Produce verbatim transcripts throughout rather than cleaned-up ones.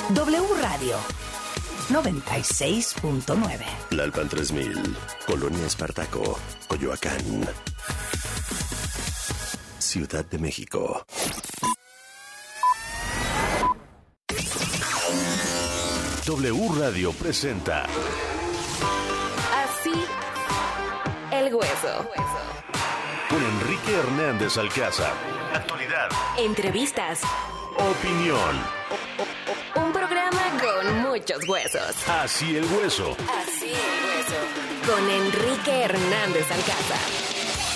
W Radio noventa y seis punto nueve. Tlalpan tres mil, Colonia Espartaco, Coyoacán, Ciudad de México. W Radio presenta Así el hueso. Con Enrique Hernández Alcázar. Actualidad. Entrevistas. Opinión. Un programa con muchos huesos. Así el hueso. Así el hueso. Con Enrique Hernández Alcázar.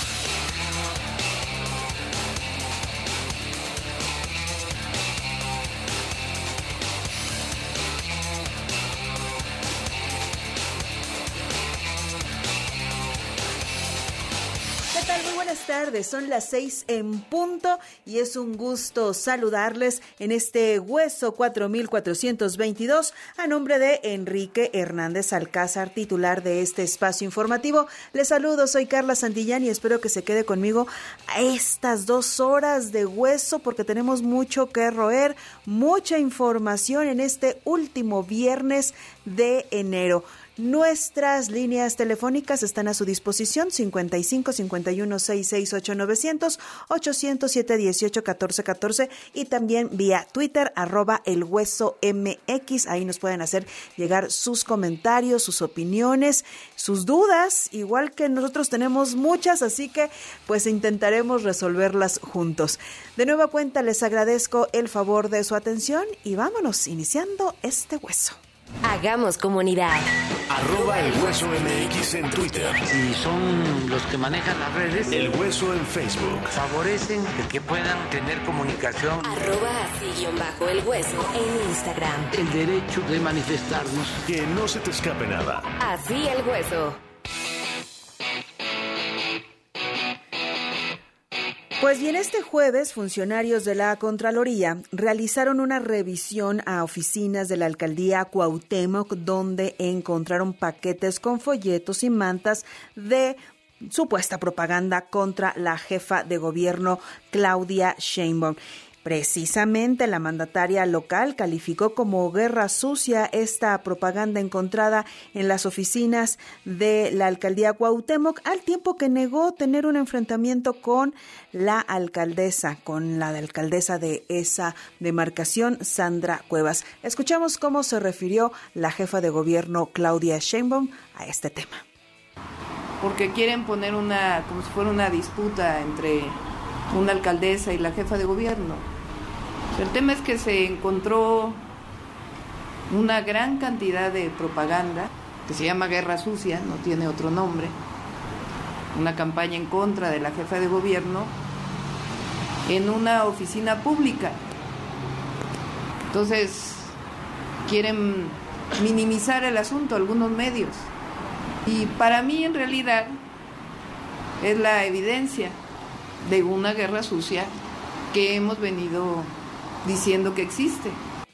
Muy buenas tardes, son las seis en punto y es un gusto saludarles en este Hueso cuatro mil cuatrocientos veintidós a nombre de Enrique Hernández Alcázar, titular de este espacio informativo. Les saludo, soy Carla Santillán y espero que se quede conmigo a estas dos horas de Hueso porque tenemos mucho que roer, mucha información en este último viernes de enero. Nuestras líneas telefónicas están a su disposición, cincuenta y cinco, cincuenta y uno, sesenta y seis, ocho novecientos, ochocientos siete, dieciocho, catorce, catorce y también vía Twitter, arroba el hueso M X. Ahí nos pueden hacer llegar sus comentarios, sus opiniones, sus dudas, igual que nosotros tenemos muchas, así que pues intentaremos resolverlas juntos. De nueva cuenta les agradezco el favor de su atención y vámonos iniciando este hueso. Hagamos comunidad. Arroba el hueso M X en Twitter. Si son los que manejan las redes, El Hueso en Facebook. favorecen el que puedan tener comunicación. Arroba así guión bajo el hueso en Instagram. El derecho de manifestarnos. Que no se te escape nada. Así el hueso. Pues bien, este jueves, funcionarios de la Contraloría realizaron una revisión a oficinas de la Alcaldía Cuauhtémoc, donde encontraron paquetes con folletos y mantas de supuesta propaganda contra la jefa de gobierno, Claudia Sheinbaum. Precisamente la mandataria local calificó como guerra sucia esta propaganda encontrada en las oficinas de la alcaldía Cuauhtémoc, al tiempo que negó tener un enfrentamiento con la alcaldesa, con la alcaldesa de esa demarcación, Sandra Cuevas. Escuchamos cómo se refirió la jefa de gobierno, Claudia Sheinbaum, a este tema. Porque quieren poner una, como si fuera una disputa entre una alcaldesa y la jefa de gobierno. El tema es que se encontró una gran cantidad de propaganda que se llama Guerra Sucia, no tiene otro nombre, una campaña en contra de la jefa de gobierno en una oficina pública. Entonces, quieren minimizar el asunto algunos medios. Y para mí, en realidad, es la evidencia de una guerra sucia que hemos venido diciendo que existe.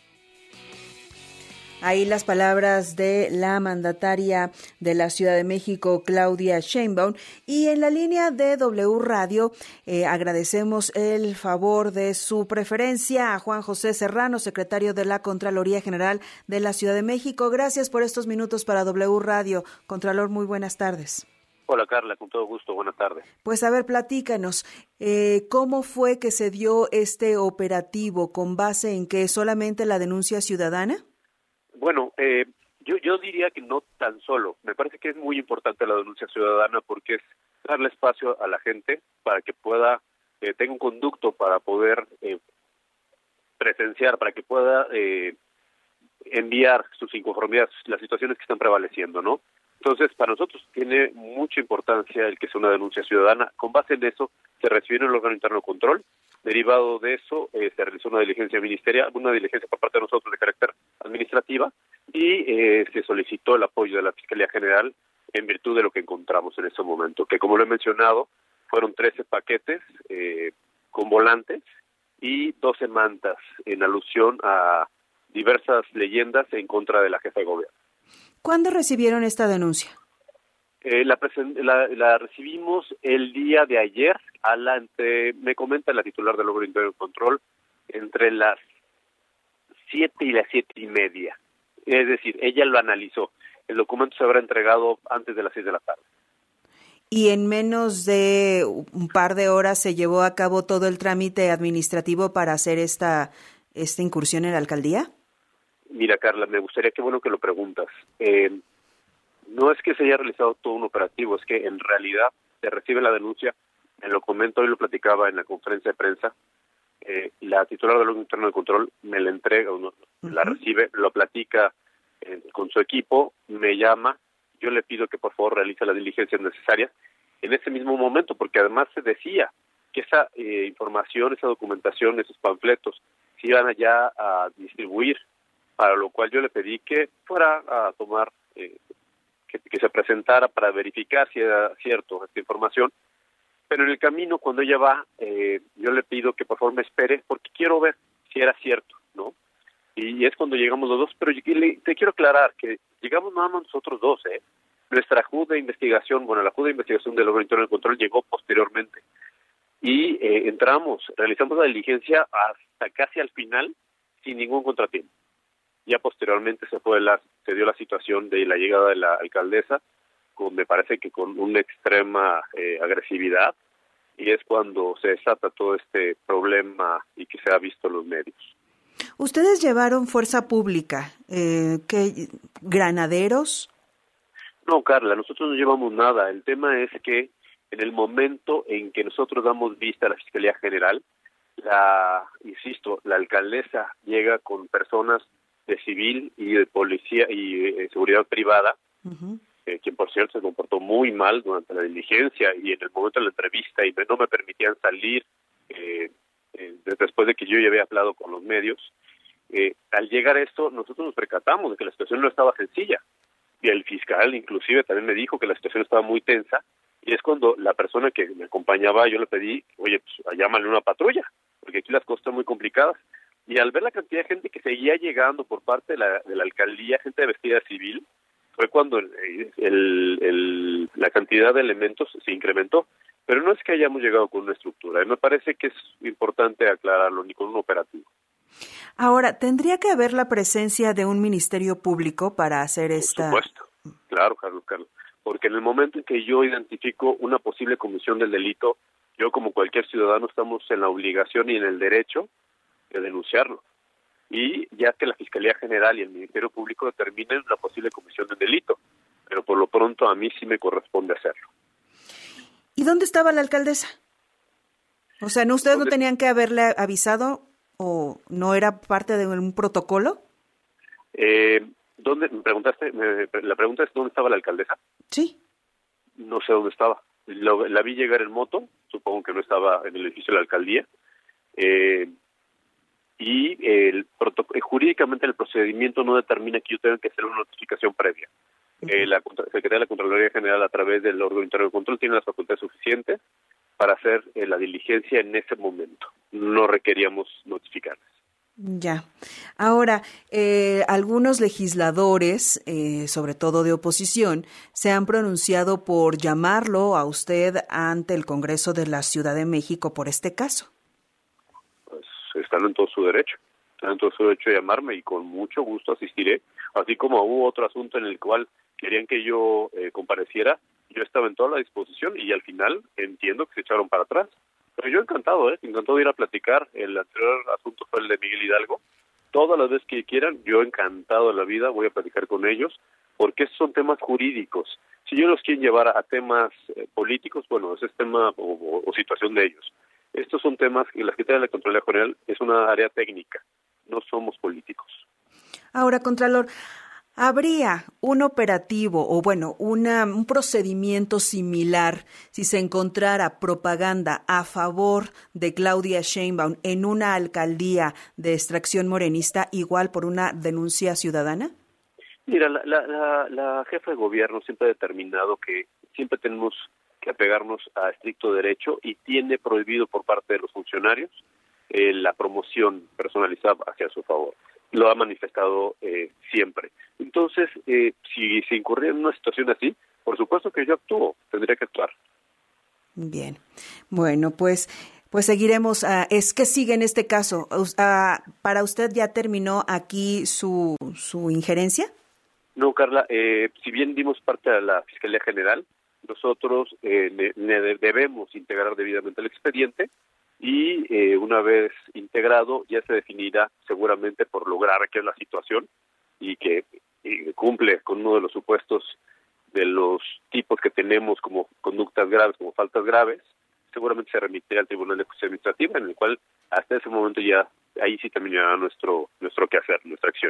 Ahí las palabras de la mandataria de la Ciudad de México, Claudia Sheinbaum. Y en la línea de W Radio eh, agradecemos el favor de su preferencia a Juan José Serrano, secretario de la Contraloría General de la Ciudad de México. Gracias por estos minutos para W Radio. Contralor, muy buenas tardes. Hola Carla, con todo gusto, buenas tardes. Pues a ver, platícanos, eh, ¿cómo fue que se dio este operativo? ¿Con base en que solamente la denuncia ciudadana? Bueno, eh, yo, yo diría que no tan solo. Me parece que es muy importante la denuncia ciudadana porque es darle espacio a la gente para que pueda, eh, tenga un conducto para poder eh, presenciar, para que pueda eh, enviar sus inconformidades, las situaciones que están prevaleciendo, ¿no? Entonces, para nosotros tiene mucha importancia el que sea una denuncia ciudadana. Con base en eso, se recibió el órgano interno de control. Derivado de eso, eh, se realizó una diligencia ministerial, una diligencia por parte de nosotros de carácter administrativa, y eh, se solicitó el apoyo de la Fiscalía General en virtud de lo que encontramos en ese momento, que como lo he mencionado, fueron trece paquetes eh, con volantes y doce mantas en alusión a diversas leyendas en contra de la jefa de gobierno. ¿Cuándo recibieron esta denuncia? Eh, la, presen- la, la recibimos el día de ayer, a la entre, me comenta la titular del órgano interno de control, entre las siete y las siete y media. Es decir, ella lo analizó. El documento se habrá entregado antes de las seis de la tarde. Y en menos de un par de horas se llevó a cabo todo el trámite administrativo para hacer esta, esta incursión en la alcaldía. Mira, Carla, me gustaría, qué bueno que lo preguntas. Eh, no es que se haya realizado todo un operativo, es que en realidad se recibe la denuncia, me lo comento, hoy lo platicaba en la conferencia de prensa, eh, la titular del órgano interno de control me la entrega, no, uh-huh. la recibe, lo platica eh, con su equipo, me llama, yo le pido que por favor realice las diligencias necesarias en ese mismo momento, porque además se decía que esa eh, información, esa documentación, esos panfletos se iban allá a distribuir, para lo cual yo le pedí que fuera a tomar, eh, que, que se presentara para verificar si era cierto esta información, pero en el camino cuando ella va, eh, yo le pido que por favor me espere, porque quiero ver si era cierto, ¿no? Y es cuando llegamos los dos, pero yo, le, te quiero aclarar que llegamos nada más nosotros dos, ¿eh? Nuestra J U de investigación, bueno, la J U de investigación del órgano interno de control llegó posteriormente, y eh, entramos, realizamos la diligencia hasta casi al final, sin ningún contratiempo. Ya posteriormente se fue la, se dio la situación de la llegada de la alcaldesa, con, me parece que con una extrema eh, agresividad, y es cuando se desata todo este problema y que se ha visto en los medios. Ustedes llevaron fuerza pública, eh, ¿qué, granaderos? No, Carla, nosotros no llevamos nada. El tema es que en el momento en que nosotros damos vista a la Fiscalía General, la, insisto, la alcaldesa llega con personas de civil y de policía y eh, seguridad privada, uh-huh. eh, quien por cierto se comportó muy mal durante la diligencia y en el momento de la entrevista, y me, no me permitían salir eh, eh, después de que yo ya había hablado con los medios. Eh, al llegar a esto, nosotros nos percatamos de que la situación no estaba sencilla, y el fiscal inclusive también me dijo que la situación estaba muy tensa, y es cuando la persona que me acompañaba, yo le pedí, oye, pues llámale una patrulla, porque aquí las cosas están muy complicadas. Y al ver la cantidad de gente que seguía llegando por parte de la, de la alcaldía, gente vestida civil, fue cuando el, el, el, la cantidad de elementos se incrementó. Pero no es que hayamos llegado con una estructura, y me parece que es importante aclararlo, ni con un operativo. Ahora, ¿tendría que haber la presencia de un ministerio público para hacer esta...? Por supuesto, claro, Carlos, Carlos. Porque en el momento en que yo identifico una posible comisión del delito, yo como cualquier ciudadano estamos en la obligación y en el derecho de denunciarlo, y ya que la Fiscalía General y el Ministerio Público determinen la posible comisión del delito, pero por lo pronto a mí sí me corresponde hacerlo. ¿Y dónde estaba la alcaldesa? O sea, ¿no ustedes no tenían que haberle avisado o no era parte de un protocolo? Eh, ¿dónde me preguntaste? Me, la pregunta es ¿dónde estaba la alcaldesa? Sí. No sé dónde estaba. Lo, la vi llegar en moto, supongo que no estaba en el edificio de la alcaldía. Eh, y el protocolo, jurídicamente el procedimiento no determina que yo tenga que hacer una notificación previa. Uh-huh. Eh, la Secretaría de la Contraloría General, a través del órgano interno de control, tiene las facultades suficientes para hacer eh, la diligencia en ese momento. No requeríamos notificarles. Ya. Ahora, eh, algunos legisladores, eh, sobre todo de oposición, se han pronunciado por llamarlo a usted ante el Congreso de la Ciudad de México por este caso. Están en todo su derecho, están en todo su derecho de llamarme y con mucho gusto asistiré, así como hubo otro asunto en el cual querían que yo eh, compareciera, yo estaba en toda la disposición y al final entiendo que se echaron para atrás, pero yo encantado, eh, encantado de ir a platicar. El anterior asunto fue el de Miguel Hidalgo, todas las veces que quieran, yo encantado de la vida voy a platicar con ellos, porque esos son temas jurídicos. Si ellos los quieren llevar a temas eh, políticos, bueno, ese es tema o, o, o situación de ellos. Estos son temas que la Secretaría de la Contraloría General es una área técnica, no somos políticos. Ahora, Contralor, ¿habría un operativo o, bueno, una, un procedimiento similar si se encontrara propaganda a favor de Claudia Sheinbaum en una alcaldía de extracción morenista, igual por una denuncia ciudadana? Mira, la, la, la, la jefa de gobierno siempre ha determinado que siempre tenemos que apegarnos a estricto derecho y tiene prohibido por parte de los funcionarios eh, la promoción personalizada hacia su favor. Lo ha manifestado eh, siempre. Entonces, eh, si se incurría en una situación así, por supuesto que yo actúo, tendría que actuar. Bien. Bueno, pues pues seguiremos. Uh, es que sigue en este caso. Uh, ¿Para usted ya terminó aquí su, su injerencia? No, Carla, eh, si bien dimos parte a la Fiscalía General, nosotros eh, ne, ne debemos integrar debidamente el expediente y eh, una vez integrado ya se definirá seguramente por lograr qué es la situación y que y cumple con uno de los supuestos de los tipos que tenemos como conductas graves, como faltas graves, seguramente se remitirá al Tribunal de Justicia Administrativa, en el cual hasta ese momento ya ahí sí terminará nuestro nuestro quehacer, nuestra acción.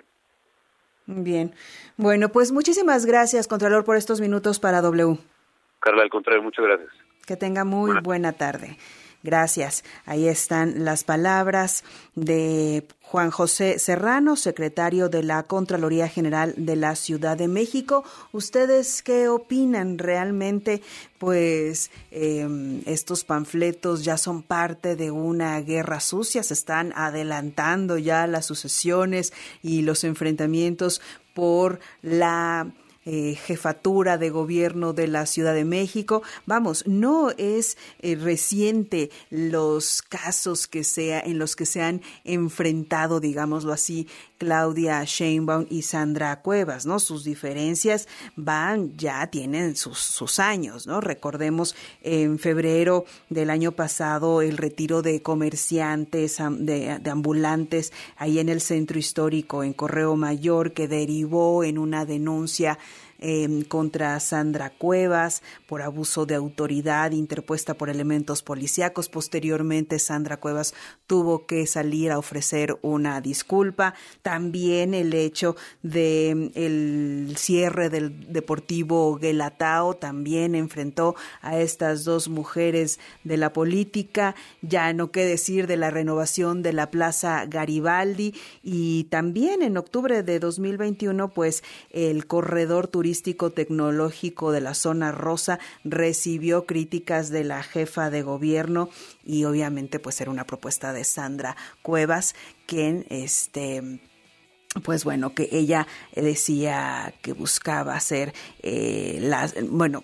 Bien. Bueno, pues muchísimas gracias, Contralor, por estos minutos para W. Carla, al contrario, muchas gracias. Que tenga muy buena, buena tarde. Gracias. Ahí están las palabras de Juan José Serrano, secretario de la Contraloría General de la Ciudad de México. ¿Ustedes qué opinan? ¿Realmente, pues, eh, estos panfletos ya son parte de una guerra sucia? ¿Se están adelantando ya las sucesiones y los enfrentamientos por la Eh, jefatura de gobierno de la Ciudad de México? Vamos, no es eh, reciente los casos que sea en los que se han enfrentado, digámoslo así, Claudia Sheinbaum y Sandra Cuevas, ¿no? Sus diferencias van, ya tienen sus, sus años, ¿no? Recordemos en febrero del año pasado el retiro de comerciantes, de, de ambulantes ahí en el centro histórico, en Correo Mayor, que derivó en una denuncia Eh, contra Sandra Cuevas por abuso de autoridad interpuesta por elementos policíacos. Posteriormente, Sandra Cuevas tuvo que salir a ofrecer una disculpa. También el hecho de el cierre del Deportivo Guelatao también enfrentó a estas dos mujeres de la política. Ya no qué decir de la renovación de la Plaza Garibaldi, y también en octubre de dos mil veintiuno, pues el corredor turístico tecnológico de la zona rosa recibió críticas de la jefa de gobierno, y obviamente pues era una propuesta de Sandra Cuevas, quien este pues bueno, que ella decía que buscaba hacer, eh, las, bueno,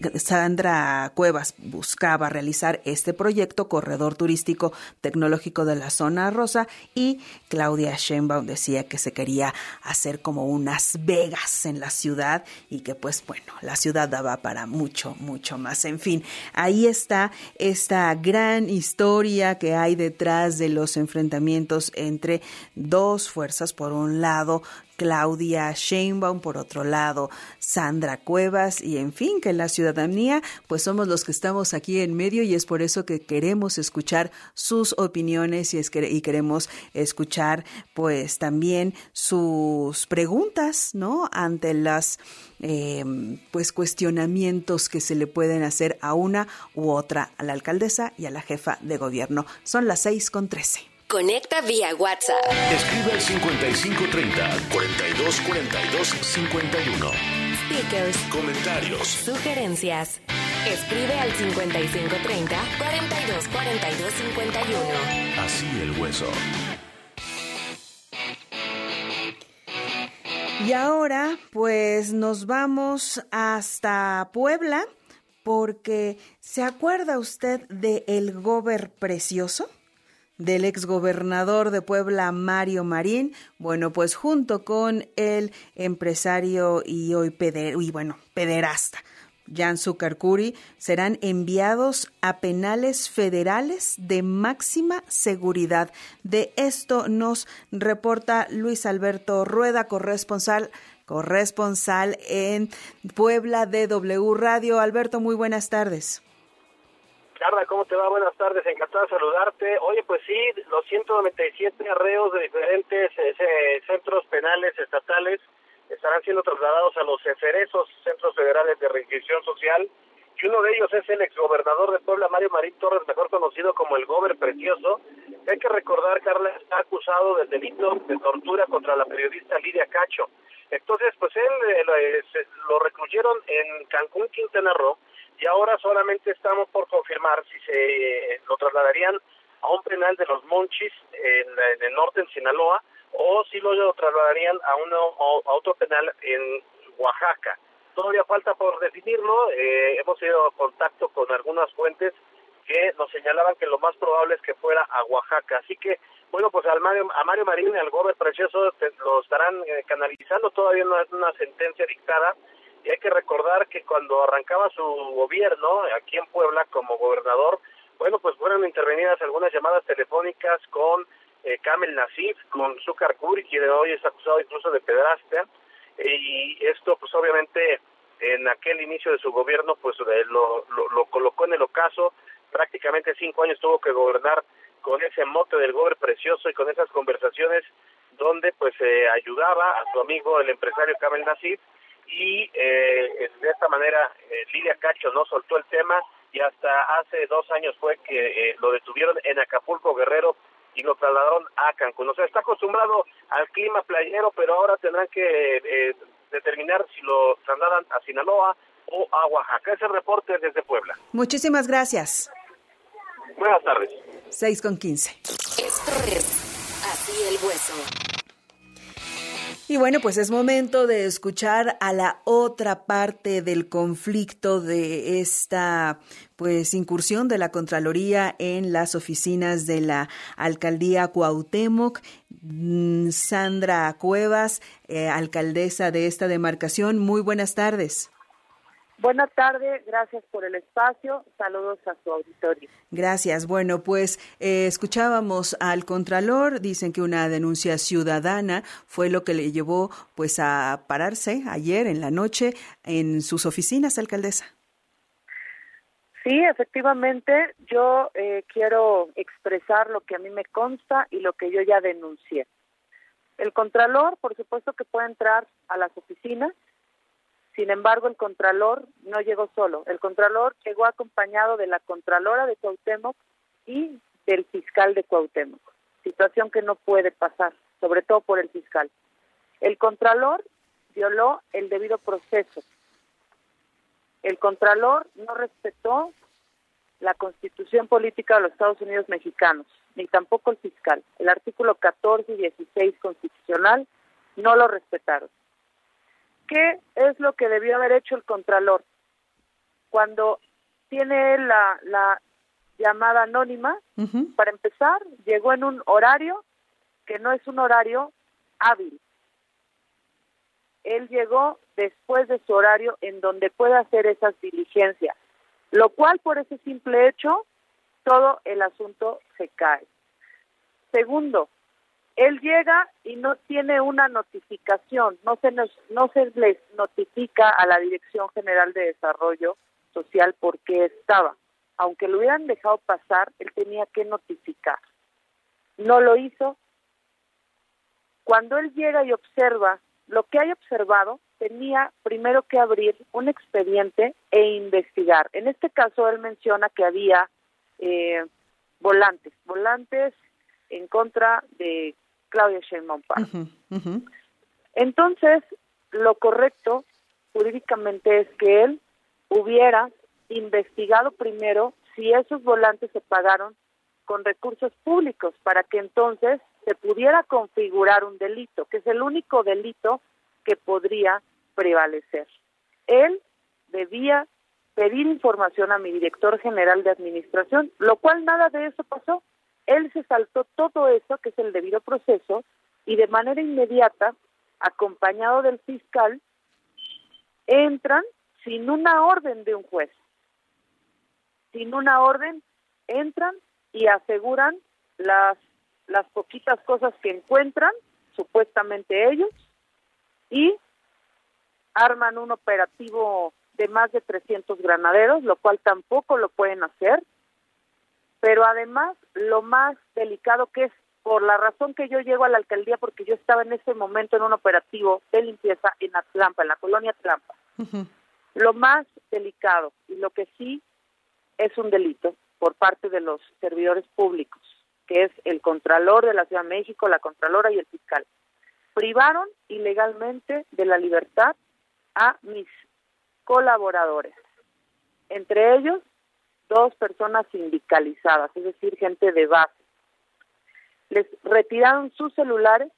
Sandra Cuevas buscaba realizar este proyecto, corredor turístico tecnológico de la zona rosa, y Claudia Sheinbaum decía que se quería hacer como unas Vegas en la ciudad, y que pues bueno, la ciudad daba para mucho, mucho más. En fin, ahí está esta gran historia que hay detrás de los enfrentamientos entre dos fuerzas. Por un lado, lado Claudia Sheinbaum, por otro lado Sandra Cuevas, y en fin, que la ciudadanía pues somos los que estamos aquí en medio, y es por eso que queremos escuchar sus opiniones y, es que, y queremos escuchar pues también sus preguntas, ¿no? Ante las eh, pues cuestionamientos que se le pueden hacer a una u otra, a la alcaldesa y a la jefa de gobierno. Son las seis con trece. Conecta vía WhatsApp. Escribe al cincuenta y cinco treinta, cuarenta y dos cuarenta y dos cincuenta y uno. Stickers. Comentarios. Sugerencias. Escribe al cincuenta y cinco treinta, cuarenta y dos cuarenta y dos cincuenta y uno. Así el hueso. Y ahora, pues nos vamos hasta Puebla, porque ¿se acuerda usted de el Gober Precioso? Del exgobernador de Puebla, Mario Marín. Bueno, pues junto con el empresario y hoy peder, y bueno, pederasta Jan Zucarcuri, serán enviados a penales federales de máxima seguridad. De esto nos reporta Luis Alberto Rueda, corresponsal, corresponsal en Puebla de W Radio. Alberto, muy buenas tardes. Carla, ¿cómo te va? Buenas tardes, encantado de saludarte. Oye, pues sí, los ciento noventa y siete arreos de diferentes eh, centros penales estatales estarán siendo trasladados a los eferesos Centros Federales de Reinserción Social, y uno de ellos es el exgobernador de Puebla, Mario Marín Torres, mejor conocido como el Gober Precioso. Hay que recordar, Carla, está acusado del delito de tortura contra la periodista Lidia Cacho. Entonces, pues él eh, lo, eh, lo recluyeron en Cancún, Quintana Roo, y ahora solamente estamos por confirmar si se eh, lo trasladarían a un penal de los Monchis en, en el norte, en Sinaloa, o si lo, lo trasladarían a, uno, a otro penal en Oaxaca. Todavía falta por definirlo. Eh, hemos tenido contacto con algunas fuentes que nos señalaban que lo más probable es que fuera a Oaxaca. Así que, bueno, pues al Mario, a Mario Marín y al Gober Precioso lo estarán eh, canalizando, todavía no es una sentencia dictada, y hay que recordar que cuando arrancaba su gobierno aquí en Puebla como gobernador, bueno, pues fueron intervenidas algunas llamadas telefónicas con eh, Kamel Nasif, con Zúcar Kuri, quien hoy es acusado incluso de pederastia, y esto pues obviamente en aquel inicio de su gobierno pues eh, lo, lo, lo colocó en el ocaso. Prácticamente cinco años tuvo que gobernar con ese mote del Gober Precioso y con esas conversaciones donde pues eh, ayudaba a su amigo el empresario Kamel Nasif, y eh, de esta manera eh, Lidia Cacho no soltó el tema, y hasta hace dos años fue que eh, lo detuvieron en Acapulco, Guerrero, y lo trasladaron a Cancún. O sea, está acostumbrado al clima playero, pero ahora tendrán que eh, determinar si lo trasladan a Sinaloa o a Oaxaca. Ese reporte desde Puebla. Muchísimas gracias. Buenas tardes. seis con quince. Esto es Así el Hueso. Y bueno, pues es momento de escuchar a la otra parte del conflicto de esta pues incursión de la Contraloría en las oficinas de la Alcaldía Cuauhtémoc. Sandra Cuevas, eh, alcaldesa de esta demarcación, muy buenas tardes. Buenas tardes, gracias por el espacio, saludos a su auditorio. Gracias. Bueno, pues eh, escuchábamos al Contralor, dicen que una denuncia ciudadana fue lo que le llevó pues a pararse ayer en la noche en sus oficinas, alcaldesa. Sí, efectivamente, yo eh, quiero expresar lo que a mí me consta y lo que yo ya denuncié. El Contralor, por supuesto que puede entrar a las oficinas. Sin embargo, el Contralor no llegó solo. El Contralor llegó acompañado de la Contralora de Cuauhtémoc y del fiscal de Cuauhtémoc, situación que no puede pasar, sobre todo por el fiscal. El Contralor violó el debido proceso. El Contralor no respetó la Constitución Política de los Estados Unidos Mexicanos, ni tampoco el fiscal. El artículo catorce y dieciséis constitucional no lo respetaron. ¿Qué es lo que debió haber hecho el Contralor? Cuando tiene la, la llamada anónima, uh-huh. Para empezar, llegó en un horario que no es un horario hábil. Él llegó después de su horario en donde puede hacer esas diligencias, lo cual por ese simple hecho, todo el asunto se cae. Segundo, él llega y no tiene una notificación, no se nos, no se les notifica a la Dirección General de Desarrollo Social por qué estaba. Aunque lo hubieran dejado pasar, él tenía que notificar. No lo hizo. Cuando él llega y observa lo que hay observado, tenía primero que abrir un expediente e investigar. En este caso, él menciona que había eh, volantes, volantes en contra de Claudia Sheinbaum Pardo. Uh-huh, uh-huh. Entonces, lo correcto jurídicamente es que él hubiera investigado primero si esos volantes se pagaron con recursos públicos para que entonces se pudiera configurar un delito, que es el único delito que podría prevalecer. Él debía pedir información a mi director general de administración, lo cual nada de eso pasó. Él se saltó todo eso, que es el debido proceso, y de manera inmediata, acompañado del fiscal, entran sin una orden de un juez. Sin una orden, entran y aseguran las, las poquitas cosas que encuentran, supuestamente ellos, y arman un operativo de más de trescientos granaderos, lo cual tampoco lo pueden hacer. Pero además, lo más delicado, que es por la razón que yo llego a la alcaldía, porque yo estaba en ese momento en un operativo de limpieza en Atlampa, en la colonia Atlampa. Uh-huh. Lo más delicado, y lo que sí es un delito por parte de los servidores públicos, que es el Contralor de la Ciudad de México, la Contralora y el fiscal. Privaron ilegalmente de la libertad a mis colaboradores, entre ellos dos personas sindicalizadas, es decir, gente de base. Les retiraron sus celulares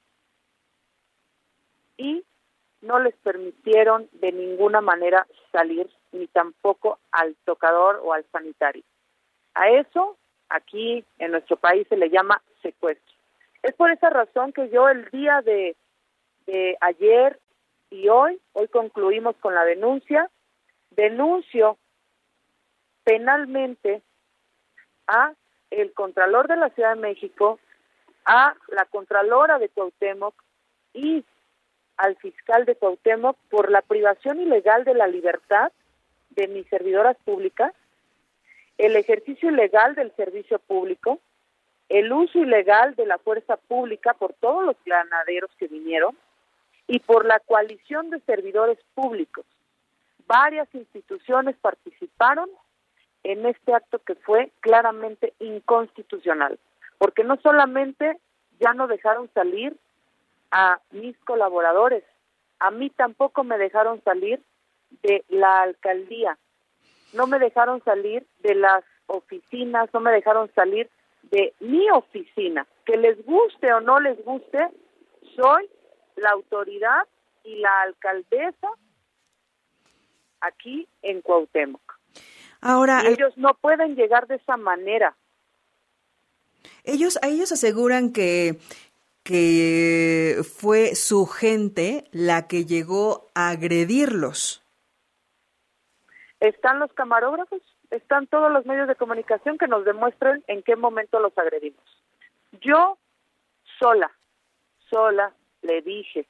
y no les permitieron de ninguna manera salir, ni tampoco al tocador o al sanitario. A eso, aquí en nuestro país se le llama secuestro. Es por esa razón que yo el día de, de ayer y hoy, hoy concluimos con la denuncia, denuncio penalmente a el Contralor de la Ciudad de México, a la Contralora de Cuauhtémoc y al fiscal de Cuauhtémoc por la privación ilegal de la libertad de mis servidoras públicas, el ejercicio ilegal del servicio público, el uso ilegal de la fuerza pública por todos los granaderos que vinieron y por la coalición de servidores públicos. Varias instituciones participaron en este acto que fue claramente inconstitucional, porque no solamente ya no dejaron salir a mis colaboradores, a mí tampoco me dejaron salir de la alcaldía, no me dejaron salir de las oficinas, no me dejaron salir de mi oficina. Que les guste o no les guste, soy la autoridad y la alcaldesa aquí en Cuauhtémoc. Ahora, y ellos no pueden llegar de esa manera. Ellos, ellos aseguran que, que fue su gente la que llegó a agredirlos. Están los camarógrafos, están todos los medios de comunicación que nos demuestren en qué momento los agredimos. Yo sola, sola le dije,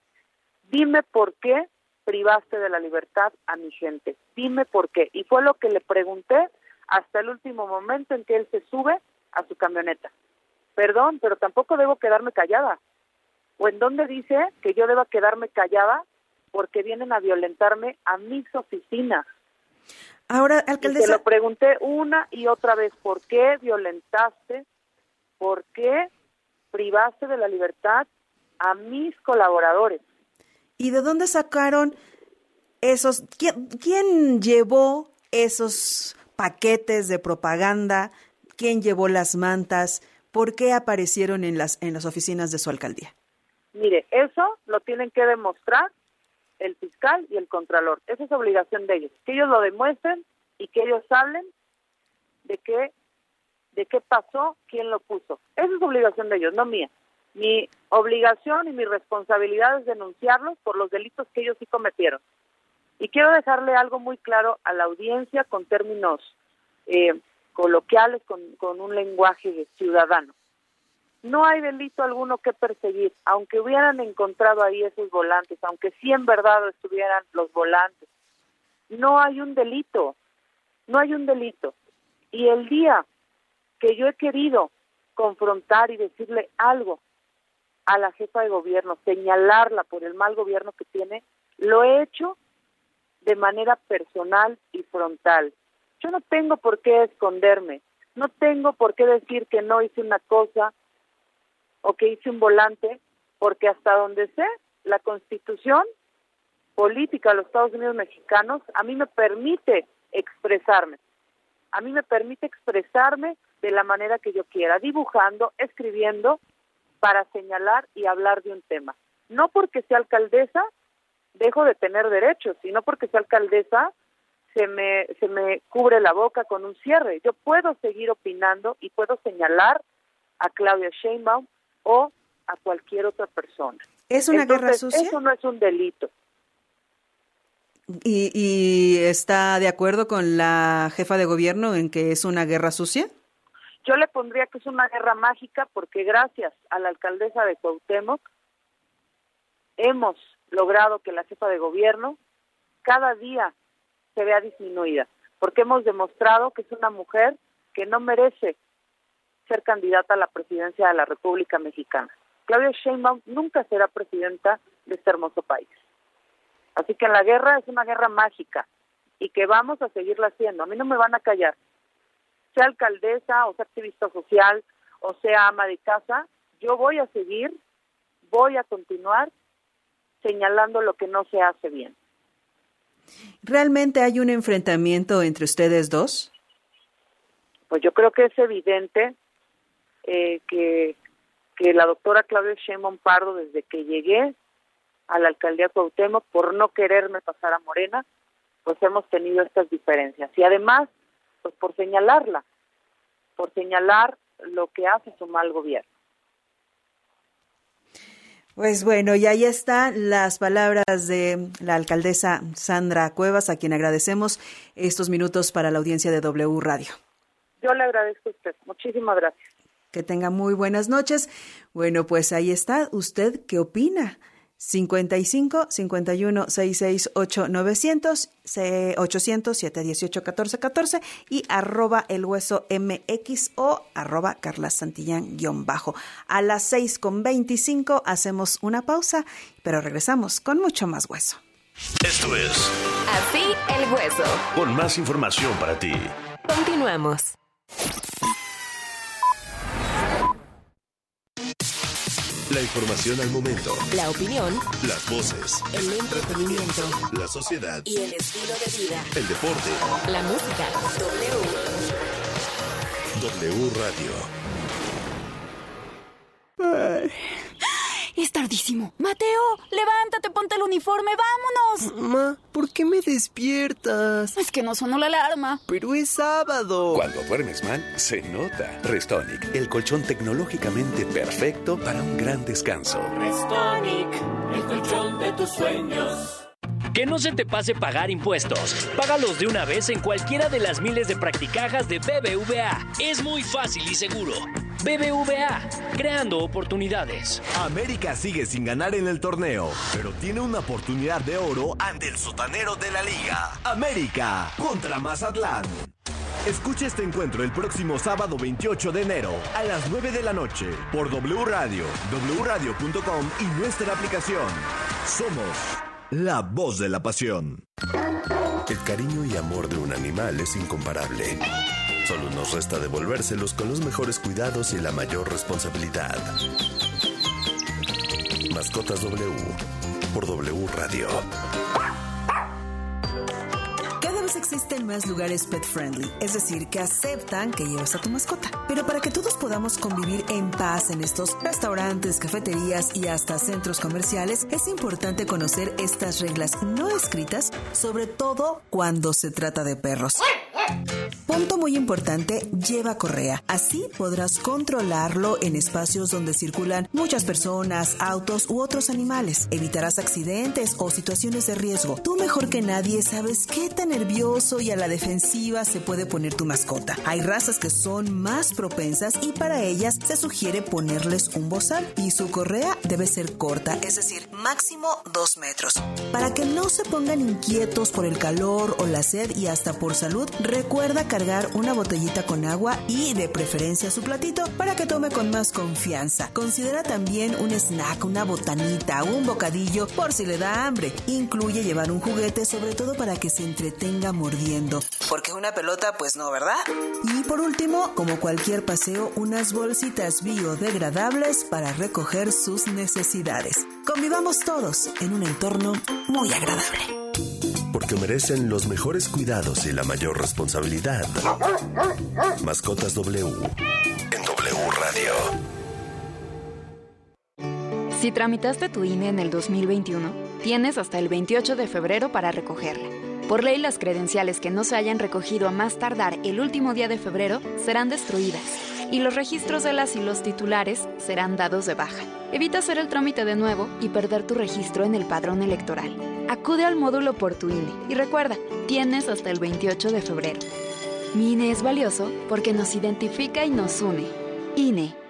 dime por qué privaste de la libertad a mi gente, dime por qué. Y fue lo que le pregunté hasta el último momento en que él se sube a su camioneta. Perdón, pero tampoco debo quedarme callada. ¿O en dónde dice que yo deba quedarme callada porque vienen a violentarme a mis oficinas? Ahora, alcaldesa, y te lo pregunté una y otra vez, ¿por qué violentaste? ¿Por qué privaste de la libertad a mis colaboradores? ¿Y de dónde sacaron esos? ¿Quién, quién llevó esos paquetes de propaganda? ¿Quién llevó las mantas? ¿Por qué aparecieron en las en las oficinas de su alcaldía? Mire, eso lo tienen que demostrar el fiscal y el contralor. Esa es obligación de ellos, que ellos lo demuestren y que ellos hablen de qué de qué pasó, quién lo puso. Esa es obligación de ellos, no mía. Mi obligación y mi responsabilidad es denunciarlos por los delitos que ellos sí cometieron. Y quiero dejarle algo muy claro a la audiencia con términos eh, coloquiales, con, con un lenguaje ciudadano. No hay delito alguno que perseguir, aunque hubieran encontrado ahí esos volantes, aunque sí en verdad estuvieran los volantes. No hay un delito, no hay un delito. Y el día que yo he querido confrontar y decirle algo a la jefa de gobierno, señalarla por el mal gobierno que tiene, lo he hecho de manera personal y frontal. Yo no tengo por qué esconderme, no tengo por qué decir que no hice una cosa o que hice un volante, porque hasta donde sé, la Constitución política de los Estados Unidos mexicanos a mí me permite expresarme, a mí me permite expresarme de la manera que yo quiera, dibujando, escribiendo, para señalar y hablar de un tema. No porque sea alcaldesa dejo de tener derechos, sino porque sea alcaldesa se me se me cubre la boca con un cierre. Yo puedo seguir opinando y puedo señalar a Claudia Sheinbaum o a cualquier otra persona. ¿Es una Entonces, guerra sucia? Eso no es un delito. ¿Y, ¿Y está de acuerdo con la jefa de gobierno en que es una guerra sucia? Yo le pondría que es una guerra mágica porque gracias a la alcaldesa de Cuauhtémoc hemos logrado que la jefa de gobierno cada día se vea disminuida, porque hemos demostrado que es una mujer que no merece ser candidata a la presidencia de la República Mexicana. Claudia Sheinbaum nunca será presidenta de este hermoso país. Así que en la guerra es una guerra mágica y que vamos a seguirla haciendo. A mí no me van a callar. Sea alcaldesa o sea activista social o sea ama de casa, yo voy a seguir, voy a continuar señalando lo que no se hace bien. ¿Realmente hay un enfrentamiento entre ustedes dos? Pues yo creo que es evidente eh, que, que la doctora Claudia Sheinbaum Pardo, desde que llegué a la alcaldía Cuauhtémoc, por no quererme pasar a Morena, pues hemos tenido estas diferencias. Y además, pues por señalarla, por señalar lo que hace su mal gobierno. Pues bueno, y ahí están las palabras de la alcaldesa Sandra Cuevas, a quien agradecemos estos minutos para la audiencia de W Radio. Yo le agradezco a usted. Muchísimas gracias. Que tenga muy buenas noches. Bueno, pues ahí está. ¿Usted qué opina? cincuenta y cinco, cincuenta y uno, sesenta y seis, ocho, novecientos, ochocientos, siete dieciocho, catorce catorce y arroba el hueso mx o arroba Carla Santillán guión bajo. A las seis con veinticinco hacemos una pausa, pero regresamos con mucho más hueso. Esto es Así el Hueso. Con más información para ti. Continuamos. La información al momento. La opinión. Las voces. El entretenimiento. La sociedad. Y el estilo de vida. El deporte. La música. W. W Radio. Ay. Es tardísimo. Mateo, levántate, ponte el uniforme, vámonos. Ma, ¿por qué me despiertas? Es que no sonó la alarma. Pero es sábado. Cuando duermes mal, se nota. Restonic, el colchón tecnológicamente perfecto para un gran descanso. Restonic, el colchón de tus sueños. Que no se te pase pagar impuestos. Págalos de una vez en cualquiera de las miles de practicajas de B B V A. Es muy fácil y seguro. B B V A, creando oportunidades. América sigue sin ganar en el torneo, pero tiene una oportunidad de oro ante el sotanero de la liga. América contra Mazatlán. Escucha este encuentro el próximo sábado veintiocho de enero a las nueve de la noche por W Radio, w radio punto com y nuestra aplicación. Somos la voz de la pasión. El cariño y amor de un animal es incomparable. Solo nos resta devolvérselos con los mejores cuidados y la mayor responsabilidad. Mascotas W por W Radio. Cada vez existen más lugares pet friendly, es decir, que aceptan que llevas a tu mascota. Pero para que todos podamos convivir en paz en estos restaurantes, cafeterías y hasta centros comerciales, es importante conocer estas reglas no escritas, sobre todo cuando se trata de perros. Punto muy importante, lleva correa. Así podrás controlarlo en espacios donde circulan muchas personas, autos u otros animales. Evitarás accidentes o situaciones de riesgo. Tú mejor que nadie sabes qué tan nervioso y a la defensiva se puede poner tu mascota. Hay razas que son más propensas y para ellas se sugiere ponerles un bozal y su correa debe ser corta, es decir, máximo dos metros. Para que no se pongan inquietos por el calor o la sed y hasta por salud, recuerda cargar una botellita con agua y de preferencia su platito para que tome con más confianza. Considera también un snack, una botanita o un bocadillo por si le da hambre. Incluye llevar un juguete, sobre todo para que se entretenga mordiendo. Porque una pelota, pues no, ¿verdad? Y por último, como cualquier paseo, unas bolsitas biodegradables para recoger sus necesidades. Convivamos todos en un entorno muy agradable. Porque merecen los mejores cuidados y la mayor responsabilidad. Mascotas W en W Radio. Si tramitaste tu I N E en el dos mil veintiuno, tienes hasta el veintiocho de febrero para recogerla. Por ley, las credenciales que no se hayan recogido a más tardar el último día de febrero serán destruidas y los registros de las y los titulares serán dados de baja. Evita hacer el trámite de nuevo y perder tu registro en el padrón electoral. Acude al módulo por tu I N E y recuerda, tienes hasta el veintiocho de febrero. Mi I N E es valioso porque nos identifica y nos une. I N E.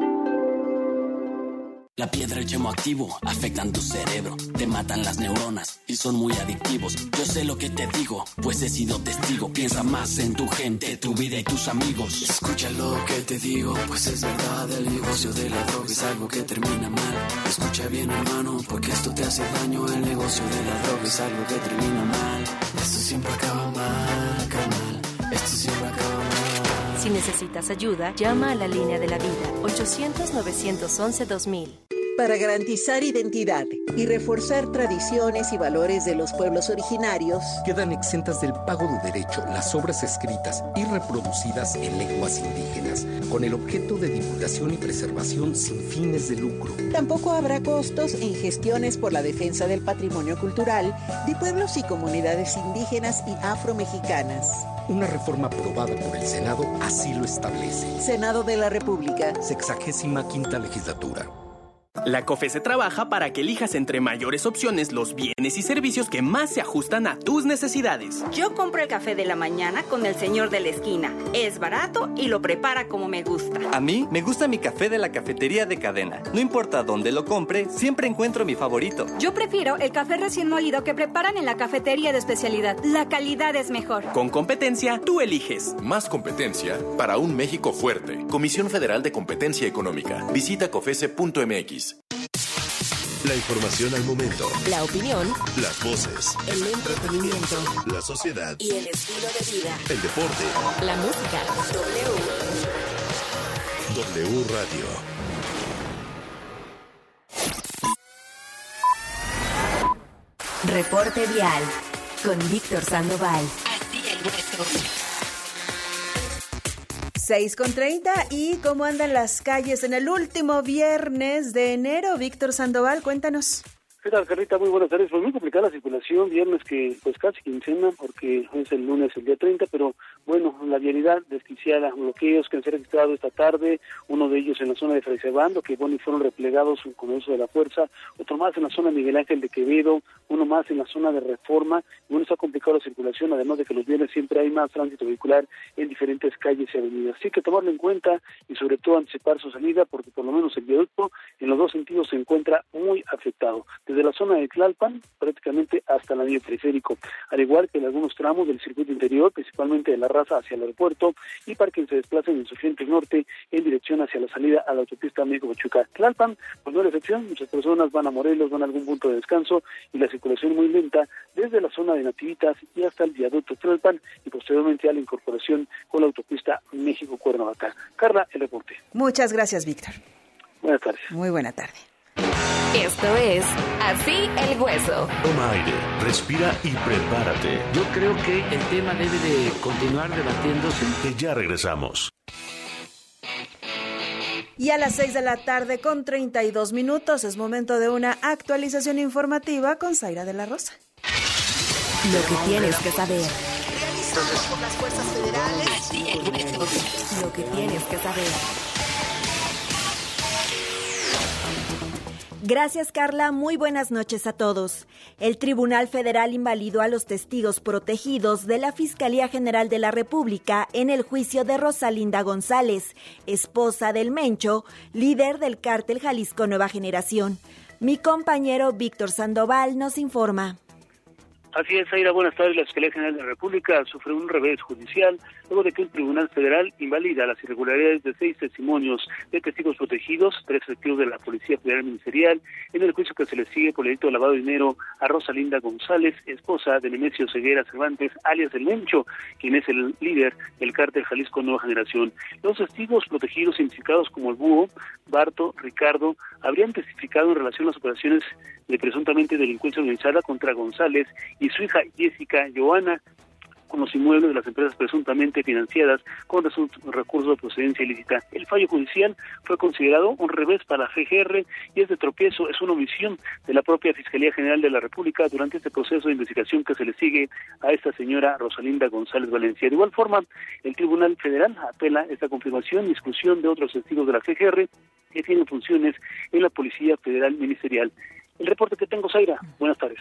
La piedra y el yemo activo afectan tu cerebro, te matan las neuronas y son muy adictivos. Yo sé lo que te digo, pues he sido testigo. Piensa más en tu gente, tu vida y tus amigos. Escucha lo que te digo, pues es verdad. El negocio de la droga es algo que termina mal. Escucha bien, hermano, porque esto te hace daño. El negocio de la droga es algo que termina mal. Esto siempre acaba mal, carnal. Esto siempre acaba mal. Si necesitas ayuda, llama a la línea de la vida ochocientos, novecientos once, dos mil. Para garantizar identidad y reforzar tradiciones y valores de los pueblos originarios, quedan exentas del pago de derecho las obras escritas y reproducidas en lenguas indígenas, con el objeto de divulgación y preservación sin fines de lucro. Tampoco habrá costos en gestiones por la defensa del patrimonio cultural de pueblos y comunidades indígenas y afromexicanas. Una reforma aprobada por el Senado así lo establece. Senado de la República. Sexagésima quinta legislatura. La COFESE trabaja para que elijas entre mayores opciones los bienes y servicios que más se ajustan a tus necesidades. Yo compro el café de la mañana con el señor de la esquina. Es barato y lo prepara como me gusta. A mí me gusta mi café de la cafetería de cadena. No importa dónde lo compre, siempre encuentro mi favorito. Yo prefiero el café recién molido que preparan en la cafetería de especialidad. La calidad es mejor. Con competencia, tú eliges. Más competencia para un México fuerte. Comisión Federal de Competencia Económica. Visita cofese punto m x. La información al momento. La opinión. Las voces. El entretenimiento. La sociedad. Y el estilo de vida. El deporte. La música. W. W Radio. Reporte vial. Con Víctor Sandoval. Así el hueso. seis con treinta y cómo andan las calles en el último viernes de enero. Víctor Sandoval, cuéntanos. ¿Qué tal, Carlita? Muy buenas tardes. Pues muy complicada la circulación, viernes que pues casi quincena, porque es el lunes, el día treinta, pero bueno, la vialidad desquiciada, bloqueos que han sido registrados esta tarde, uno de ellos en la zona de Fray Servando, que bueno, y fueron replegados con el uso de la fuerza, otro más en la zona de Miguel Ángel de Quevedo, uno más en la zona de Reforma, y bueno, está complicado la circulación, además de que los viernes siempre hay más tránsito vehicular en diferentes calles y avenidas. Así que tomarlo en cuenta y sobre todo anticipar su salida, porque por lo menos el viaducto en los dos sentidos se encuentra muy afectado. Desde la zona de Tlalpan, prácticamente hasta la vía periférico, al igual que en algunos tramos del circuito interior, principalmente de La Raza hacia el aeropuerto, y para quien se desplacen en Insurgentes Norte en dirección hacia la salida a la autopista México-Pachuca. Tlalpan, pues no es la excepción, muchas personas van a Morelos, van a algún punto de descanso, y la circulación muy lenta desde la zona de Nativitas y hasta el viaducto Tlalpan, y posteriormente a la incorporación con la autopista México-Cuernavaca. Carla, el reporte. Muchas gracias, Víctor. Buenas tardes. Muy buena tarde. Esto es Así el Hueso. Toma aire, respira y prepárate. Yo creo que el tema debe de continuar debatiéndose. Que ya regresamos. Y a las seis de la tarde con treinta y dos minutos es momento de una actualización informativa con Zaira de la Rosa. Lo que tienes que saber. Realizado por las fuerzas federales. Así el Hueso. Lo que tienes que saber. Gracias, Carla. Muy buenas noches a todos. El Tribunal Federal invalidó a los testigos protegidos de la Fiscalía General de la República en el juicio de Rosalinda González, esposa del Mencho, líder del cártel Jalisco Nueva Generación. Mi compañero Víctor Sandoval nos informa. Así es, Zaira, buenas tardes. La Fiscalía General de la República sufre un revés judicial luego de que el Tribunal Federal invalida las irregularidades de seis testimonios de testigos protegidos, tres efectivos de la Policía Federal Ministerial, en el juicio que se le sigue por el delito de lavado de dinero a Rosalinda González, esposa de Nemesio Ceguera Cervantes, alias El Mencho, quien es el líder del cártel Jalisco Nueva Generación. Los testigos protegidos identificados como el Búho, Barto, Ricardo, habrían testificado en relación a las operaciones de presuntamente delincuencia organizada contra González y su hija Jessica Joana, con los inmuebles de las empresas presuntamente financiadas con recursos de procedencia ilícita. El fallo judicial fue considerado un revés para la F G R y es de tropiezo, es una omisión de la propia Fiscalía General de la República durante este proceso de investigación que se le sigue a esta señora Rosalinda González Valencia. De igual forma, el Tribunal Federal apela esta confirmación y exclusión de otros testigos de la F G R que tienen funciones en la Policía Federal Ministerial. El reporte que tengo, Zaira. Buenas tardes.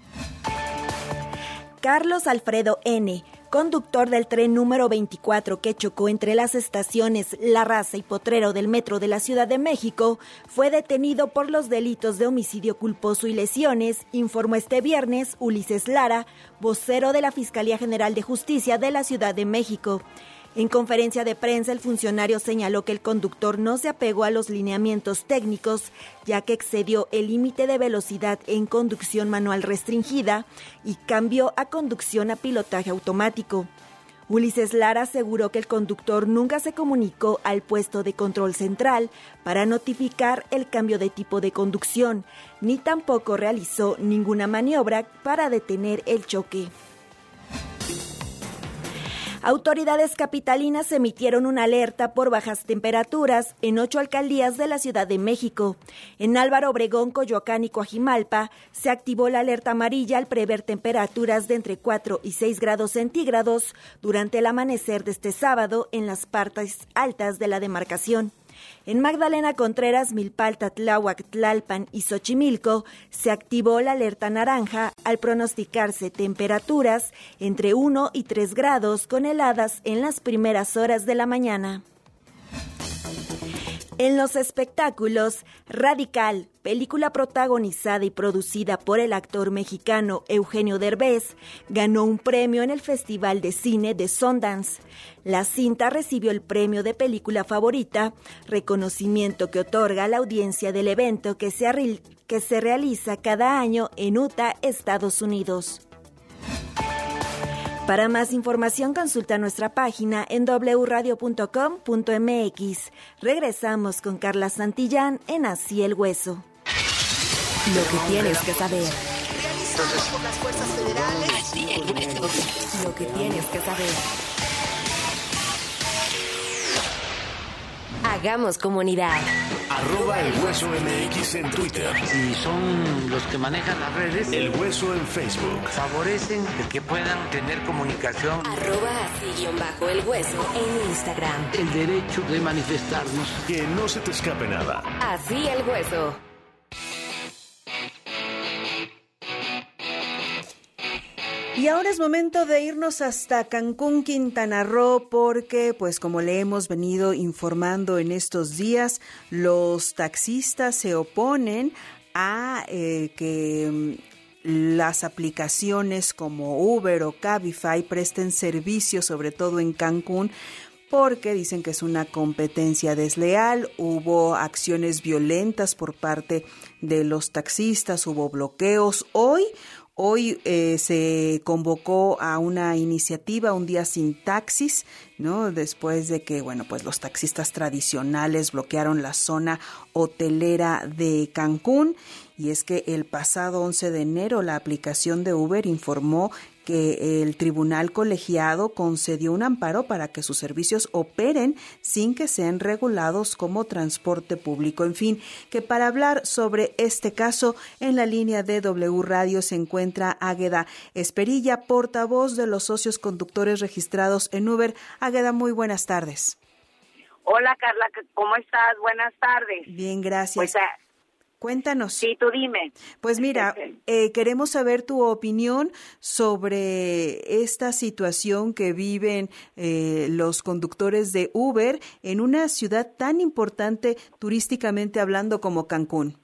Carlos Alfredo N., conductor del tren número veinticuatro que chocó entre las estaciones La Raza y Potrero del Metro de la Ciudad de México, fue detenido por los delitos de homicidio culposo y lesiones, informó este viernes Ulises Lara, vocero de la Fiscalía General de Justicia de la Ciudad de México. En conferencia de prensa, el funcionario señaló que el conductor no se apegó a los lineamientos técnicos, ya que excedió el límite de velocidad en conducción manual restringida y cambió a conducción a pilotaje automático. Ulises Lara aseguró que el conductor nunca se comunicó al puesto de control central para notificar el cambio de tipo de conducción, ni tampoco realizó ninguna maniobra para detener el choque. Autoridades capitalinas emitieron una alerta por bajas temperaturas en ocho alcaldías de la Ciudad de México. En Álvaro Obregón, Coyoacán y Coajimalpa se activó la alerta amarilla al prever temperaturas de entre cuatro y seis grados centígrados durante el amanecer de este sábado en las partes altas de la demarcación. En Magdalena Contreras, Milpalta, Tláhuac, Tlalpan y Xochimilco se activó la alerta naranja al pronosticarse temperaturas entre uno y tres grados con heladas en las primeras horas de la mañana. En los espectáculos, Radical, película protagonizada y producida por el actor mexicano Eugenio Derbez, ganó un premio en el Festival de Cine de Sundance. La cinta recibió el premio de película favorita, reconocimiento que otorga la audiencia del evento que se, arri- que se realiza cada año en Utah, Estados Unidos. Para más información consulta nuestra página en doble u radio punto com punto m x. Regresamos con Carla Santillán en Así el Hueso. Lo que tienes que saber. Realizados por las fuerzas federales. Así el Hueso. Lo que tienes que saber. Hagamos comunidad. Arroba El Hueso M X en Twitter. Y son los que manejan las redes. El Hueso en Facebook. Favorecen el que puedan tener comunicación. Arroba así guión bajo El Hueso en Instagram. El derecho de manifestarnos. Que no se te escape nada. Así el Hueso. Y ahora es momento de irnos hasta Cancún, Quintana Roo, porque, pues como le hemos venido informando en estos días, los taxistas se oponen a eh, que las aplicaciones como Uber o Cabify presten servicio, sobre todo en Cancún, porque dicen que es una competencia desleal. Hubo acciones violentas por parte de los taxistas, hubo bloqueos. Hoy Hoy eh, se convocó a una iniciativa, un día sin taxis, ¿no? Después de que, bueno, pues los taxistas tradicionales bloquearon la zona hotelera de Cancún. Y es que el pasado once de enero la aplicación de Uber informó que el tribunal colegiado concedió un amparo para que sus servicios operen sin que sean regulados como transporte público. En fin, que para hablar sobre este caso, en la línea de W Radio se encuentra Águeda Esperilla, portavoz de los socios conductores registrados en Uber. Águeda, muy buenas tardes. Hola, Carla, ¿cómo estás? Buenas tardes. Bien, gracias. Pues, uh, Cuéntanos. Sí, tú dime. Pues mira, eh, queremos saber tu opinión sobre esta situación que viven eh, los conductores de Uber en una ciudad tan importante turísticamente hablando como Cancún.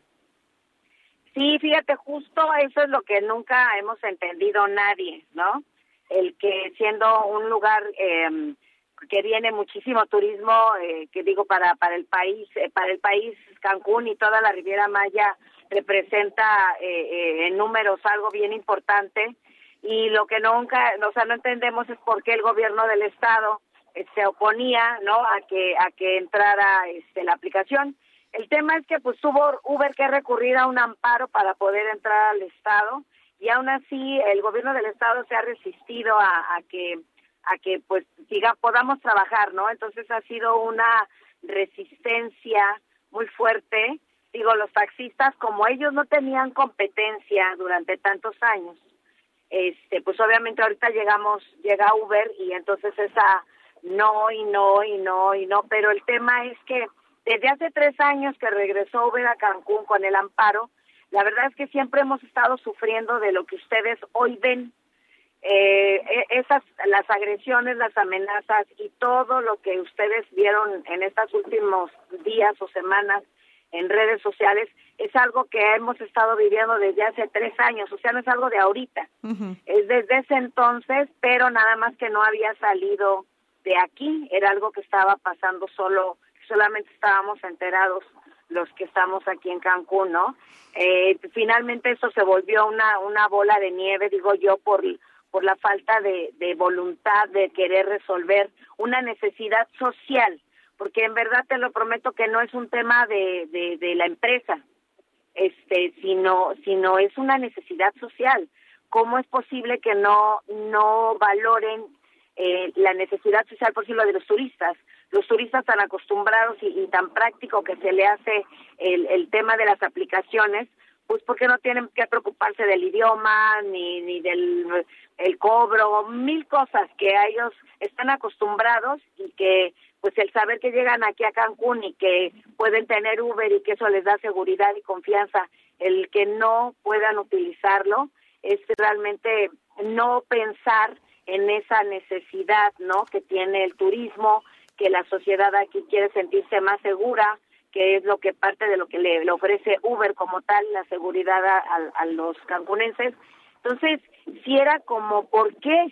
Sí, fíjate, justo eso es lo que nunca hemos entendido nadie, ¿no? El que siendo un lugar eh, que viene muchísimo turismo, eh, que digo para para el país, eh, para el país Cancún y toda la Riviera Maya representa eh, eh, en números algo bien importante, y lo que nunca, o sea, no entendemos es por qué el gobierno del estado eh, se oponía, ¿no? A que a que entrara este la aplicación. El tema es que pues tuvo Uber que recurrir a un amparo para poder entrar al estado, y aún así el gobierno del estado se ha resistido a, a que a que pues diga podamos trabajar, ¿no? Entonces ha sido una resistencia muy fuerte. Digo, los taxistas, como ellos no tenían competencia durante tantos años, este pues obviamente ahorita llegamos, llega Uber y entonces esa no y no y no y no, pero el tema es que desde hace tres años que regresó Uber a Cancún con el amparo, la verdad es que siempre hemos estado sufriendo de lo que ustedes hoy ven. Eh, esas, las agresiones, las amenazas y todo lo que ustedes vieron en estos últimos días o semanas en redes sociales es algo que hemos estado viviendo desde hace tres años, o sea, no es algo de ahorita, uh-huh. Es desde ese entonces, pero nada más que no había salido de aquí, era algo que estaba pasando solo, solamente estábamos enterados los que estamos aquí en Cancún, ¿no? Eh, finalmente eso se volvió una una bola de nieve, digo yo, por por la falta de, de voluntad de querer resolver una necesidad social, porque en verdad te lo prometo que no es un tema de, de, de la empresa, este, sino, sino es una necesidad social. ¿Cómo es posible que no, no valoren eh, la necesidad social, por ejemplo, de los turistas. Los turistas tan acostumbrados y, y tan práctico que se le hace el, el tema de las aplicaciones, pues porque no tienen que preocuparse del idioma, ni, ni del el cobro, mil cosas que a ellos están acostumbrados y que pues el saber que llegan aquí a Cancún y que pueden tener Uber y que eso les da seguridad y confianza, el que no puedan utilizarlo es realmente no pensar en esa necesidad, ¿no?, que tiene el turismo, que la sociedad aquí quiere sentirse más segura, que es lo que parte de lo que le, le ofrece Uber como tal, la seguridad a, a, a los cancunenses. Entonces, si era como, ¿por qué?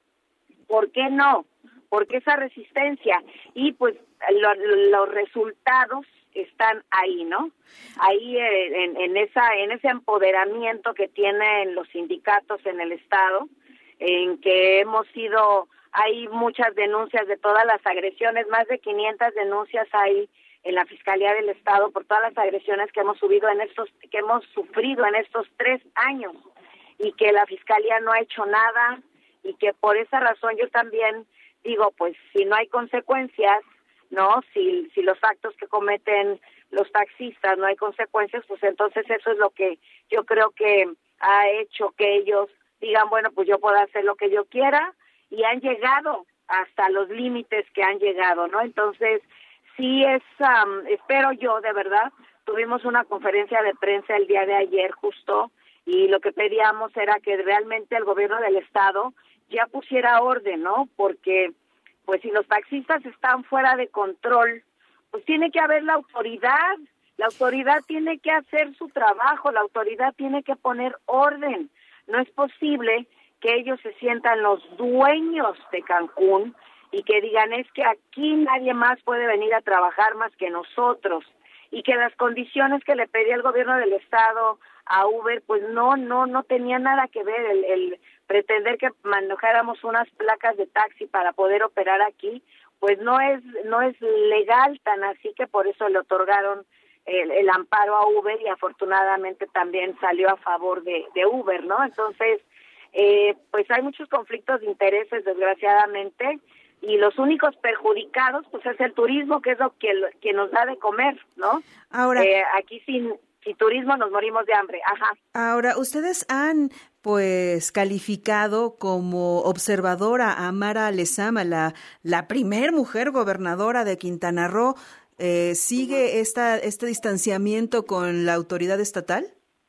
¿Por qué no? ¿Por qué esa resistencia? Y pues lo, los resultados están ahí, ¿no? Ahí eh, en, en esa en ese empoderamiento que tienen los sindicatos en el estado, en que hemos sido, hay muchas denuncias de todas las agresiones, más de quinientas denuncias hay en la Fiscalía del Estado por todas las agresiones que hemos subido en estos, que hemos sufrido en estos tres años, y que la Fiscalía no ha hecho nada, y que por esa razón yo también digo, pues si no hay consecuencias, ¿no? Si, si los actos que cometen los taxistas no hay consecuencias, pues entonces eso es lo que yo creo que ha hecho que ellos digan, bueno, pues yo puedo hacer lo que yo quiera, y han llegado hasta los límites que han llegado, ¿no? Entonces, sí es, um, espero yo, de verdad, tuvimos una conferencia de prensa el día de ayer justo, y lo que pedíamos era que realmente el gobierno del estado ya pusiera orden, ¿no? Porque, pues si los taxistas están fuera de control, pues tiene que haber la autoridad, la autoridad tiene que hacer su trabajo, la autoridad tiene que poner orden. No es posible que ellos se sientan los dueños de Cancún y que digan, es que aquí nadie más puede venir a trabajar más que nosotros, y que las condiciones que le pedía el gobierno del estado a Uber, pues no, no, no tenía nada que ver. El, el pretender que manejáramos unas placas de taxi para poder operar aquí, pues no es, no es legal, tan así que por eso le otorgaron el, el amparo a Uber, y afortunadamente también salió a favor de, de Uber, ¿no? Entonces, eh, pues hay muchos conflictos de intereses, desgraciadamente, y los únicos perjudicados pues es el turismo, que es lo que, lo, que nos da de comer, ¿no? Ahora, eh, aquí sin, sin turismo nos morimos de hambre. Ajá. Ahora, ustedes han pues calificado como observadora a Mara Lezama, la, la primer mujer gobernadora de Quintana Roo. Eh, ¿Sigue esta, este distanciamiento con la autoridad estatal?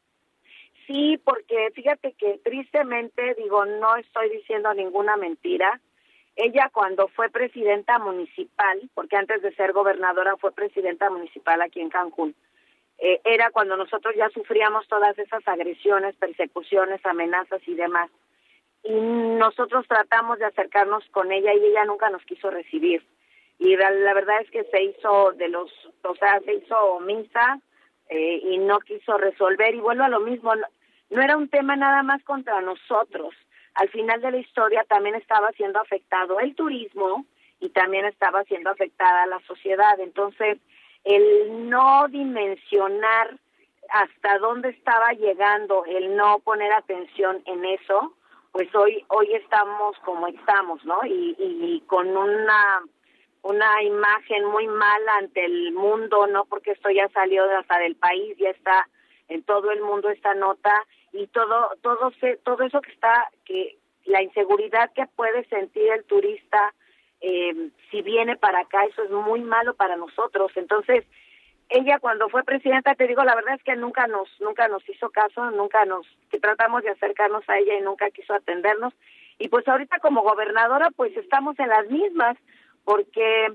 Sí, porque fíjate que tristemente, digo, no estoy diciendo ninguna mentira. Ella, cuando fue presidenta municipal, porque antes de ser gobernadora fue presidenta municipal aquí en Cancún, eh, era cuando nosotros ya sufríamos todas esas agresiones, persecuciones, amenazas y demás. Y nosotros tratamos de acercarnos con ella y ella nunca nos quiso recibir. Y la, la verdad es que se hizo de los, o sea, se hizo omisa eh, y no quiso resolver. Y vuelvo a lo mismo, no, no era un tema nada más contra nosotros. Al final de la historia también estaba siendo afectado el turismo y también estaba siendo afectada la sociedad. Entonces, el no dimensionar hasta dónde estaba llegando, el no poner atención en eso, pues hoy hoy estamos como estamos, ¿no? Y, y con una una imagen muy mala ante el mundo, ¿no? Porque esto ya salió de hasta del país, ya está en todo el mundo esta nota. Y todo todo se, todo eso que está, que la inseguridad que puede sentir el turista eh, si viene para acá, eso es muy malo para nosotros. Entonces, ella cuando fue presidenta, te digo, la verdad es que nunca nos nunca nos hizo caso, nunca nos, que tratamos de acercarnos a ella y nunca quiso atendernos. Y pues ahorita como gobernadora, pues estamos en las mismas, porque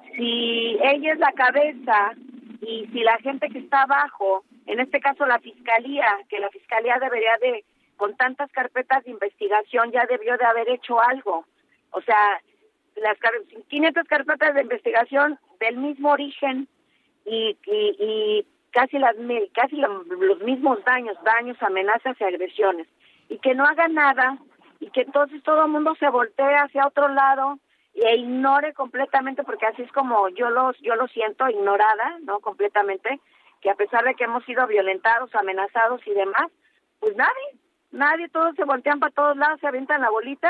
si ella es la cabeza y si la gente que está abajo, en este caso la fiscalía, que la fiscalía debería de, con tantas carpetas de investigación, ya debió de haber hecho algo. O sea, las quinientas carpetas de investigación del mismo origen y, y, y casi las casi los mismos daños, daños, amenazas y agresiones. Y que no haga nada, y que entonces todo el mundo se voltee hacia otro lado e ignore completamente, porque así es como yo lo, yo lo siento, ignorada, ¿no? Completamente, que a pesar de que hemos sido violentados, amenazados y demás, pues nadie, nadie, todos se voltean para todos lados, se avientan la bolita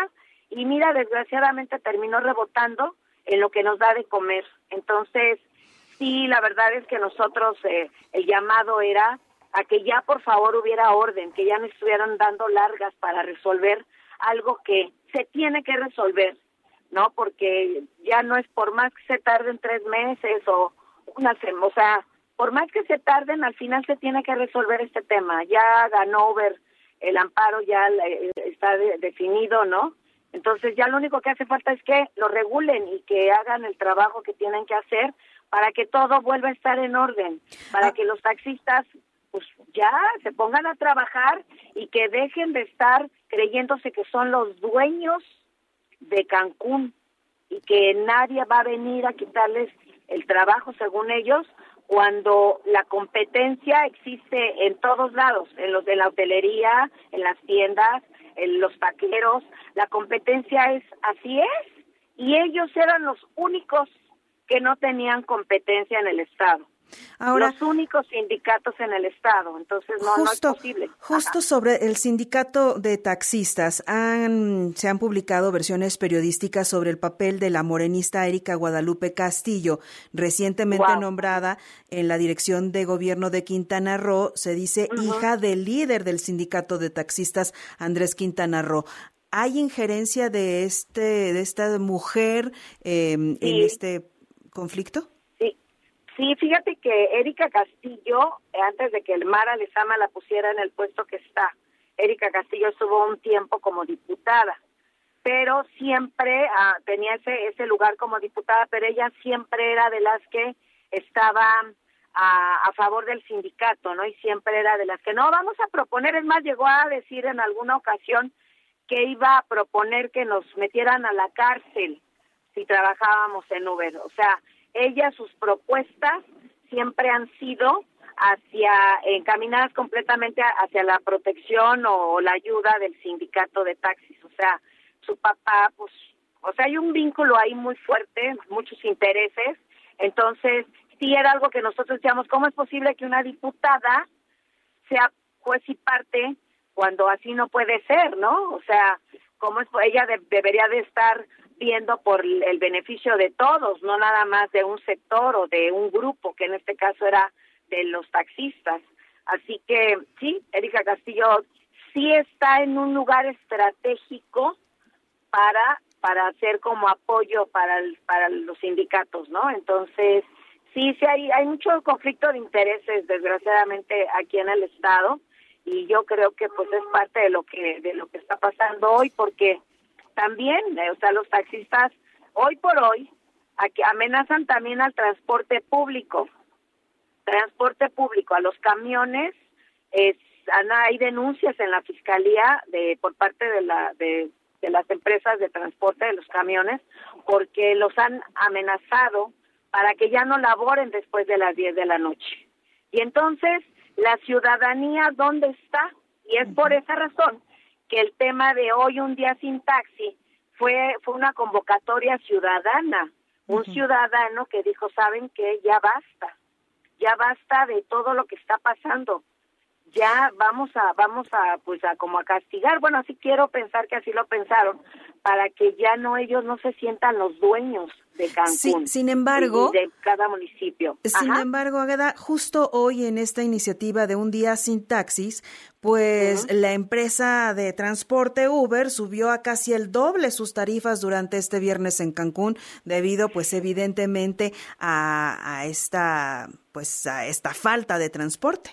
y mira, desgraciadamente terminó rebotando en lo que nos da de comer. Entonces, sí, la verdad es que nosotros, eh, el llamado era a que ya por favor hubiera orden, que ya no estuvieran dando largas para resolver algo que se tiene que resolver, ¿no? Porque ya no es por más que se tarden tres meses o una semana, o sea, por más que se tarden, al final se tiene que resolver este tema. Ya ganó over el amparo, ya está de, definido, ¿no? Entonces ya lo único que hace falta es que lo regulen y que hagan el trabajo que tienen que hacer para que todo vuelva a estar en orden, para ah. que los taxistas pues ya se pongan a trabajar y que dejen de estar creyéndose que son los dueños de Cancún y que nadie va a venir a quitarles el trabajo según ellos, cuando la competencia existe en todos lados, en los de la hotelería, en las tiendas, en los taqueros. La competencia es así es, y ellos eran los únicos que no tenían competencia en el Estado. Ahora, los únicos sindicatos en el Estado, entonces no, justo, no es posible. Justo Ajá. sobre el sindicato de taxistas, han, se han publicado versiones periodísticas sobre el papel de la morenista Erika Guadalupe Castillo, recientemente wow. nombrada en la dirección de gobierno de Quintana Roo, se dice uh-huh. hija del líder del sindicato de taxistas, Andrés Quintana Roo. ¿Hay injerencia de este de esta mujer eh, sí. en este conflicto? Sí, fíjate que Erika Castillo, antes de que el Mara Lezama la pusiera en el puesto que está, Erika Castillo estuvo un tiempo como diputada, pero siempre ah, tenía ese ese lugar como diputada, pero ella siempre era de las que estaba a, a favor del sindicato, ¿no? Y siempre era de las que no, vamos a proponer, es más, llegó a decir en alguna ocasión que iba a proponer que nos metieran a la cárcel si trabajábamos en Uber, o sea, ella, sus propuestas siempre han sido hacia encaminadas completamente hacia la protección o la ayuda del sindicato de taxis. O sea, su papá, pues, o sea, hay un vínculo ahí muy fuerte, muchos intereses. Entonces, sí era algo que nosotros decíamos, ¿cómo es posible que una diputada sea juez y parte cuando así no puede ser, ¿no? O sea, ¿cómo es? Ella de, debería de estar viendo por el beneficio de todos, no nada más de un sector o de un grupo, que en este caso era de los taxistas. Así que sí, Erika Castillo sí está en un lugar estratégico para para hacer como apoyo para el, para los sindicatos, ¿no? Entonces, sí, sí hay hay mucho conflicto de intereses, desgraciadamente, aquí en el Estado, y yo creo que pues es parte de lo que de lo que está pasando hoy, porque también, o sea, los taxistas hoy por hoy aquí amenazan también al transporte público, transporte público, a los camiones. Es, hay denuncias en la fiscalía de por parte de la de, de las empresas de transporte de los camiones, porque los han amenazado para que ya no laboren después de las diez de la noche. Y entonces, la ciudadanía, ¿dónde está? Y es por esa razón que el tema de hoy, un día sin taxi, fue fue una convocatoria ciudadana, un uh-huh. ciudadano que dijo, ¿saben qué? Ya basta, ya basta de todo lo que está pasando, ya vamos a, vamos a, pues a como a castigar, bueno, así quiero pensar que así lo pensaron, para que ya no, ellos no se sientan los dueños de Cancún. Sí, sin embargo, de cada municipio. Sin Ajá. embargo, Águeda, justo hoy en esta iniciativa de un día sin taxis, pues uh-huh. la empresa de transporte Uber subió a casi el doble sus tarifas durante este viernes en Cancún, debido, pues, evidentemente a, a esta, pues, a esta falta de transporte.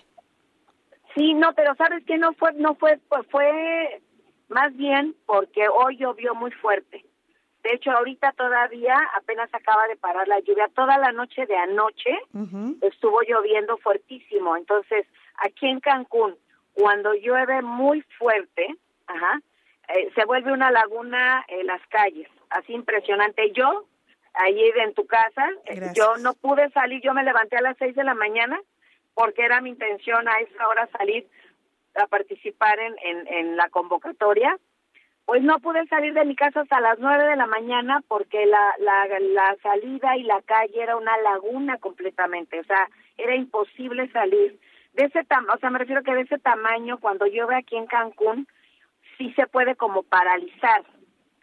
Sí, no, pero sabes que no fue, no fue, pues fue más bien porque hoy llovió muy fuerte. De hecho, ahorita todavía apenas acaba de parar la lluvia. Toda la noche de anoche uh-huh. estuvo lloviendo fuertísimo. Entonces, aquí en Cancún, cuando llueve muy fuerte, ajá, eh, se vuelve una laguna en las calles. Así impresionante. Yo, allí en tu casa, eh, yo no pude salir. Yo me levanté a las seis de la mañana porque era mi intención a esa hora salir a participar en, en, en la convocatoria. Pues no pude salir de mi casa hasta las nueve de la mañana porque la, la, la salida y la calle era una laguna completamente, o sea, era imposible salir. De ese tam- o sea, me refiero que de ese tamaño, cuando llueve aquí en Cancún, sí se puede como paralizar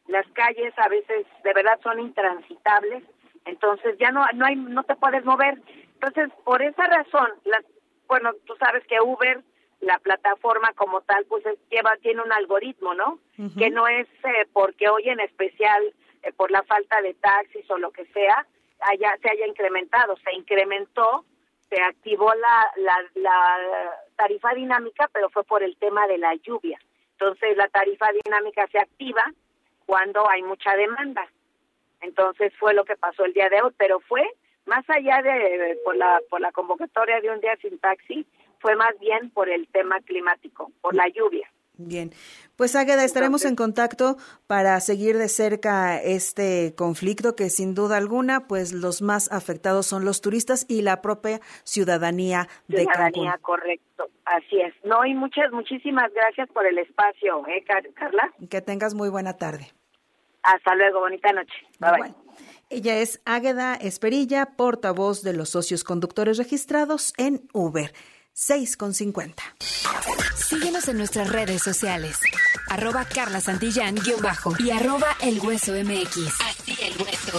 las calles a veces de verdad son intransitables, entonces ya no no hay no te puedes mover. Entonces, por esa razón, la, bueno, tú sabes que Uber, la plataforma como tal, pues es, lleva tiene un algoritmo, ¿no? Uh-huh. Que no es eh, porque hoy en especial eh, por la falta de taxis o lo que sea, haya se haya incrementado, se incrementó, se activó la, la la tarifa dinámica, pero fue por el tema de la lluvia. Entonces, la tarifa dinámica se activa cuando hay mucha demanda. Entonces, fue lo que pasó el día de hoy, pero fue más allá de, de por la por la convocatoria de un día sin taxi, fue más bien por el tema climático, por la lluvia. Bien, pues Águeda, estaremos Entonces, en contacto para seguir de cerca este conflicto que sin duda alguna, pues los más afectados son los turistas y la propia ciudadanía de Cancún. Ciudadanía, correcto, así es. No, y muchas, muchísimas gracias por el espacio, ¿eh, Carla? Que tengas muy buena tarde. Hasta luego, bonita noche. Bye, bye. Bueno, ella es Águeda Esperilla, portavoz de los socios conductores registrados en Uber. seis con cincuenta. Síguenos en nuestras redes sociales. Arroba Carla Santillán guión bajo y arroba El Hueso M X. Así El Hueso.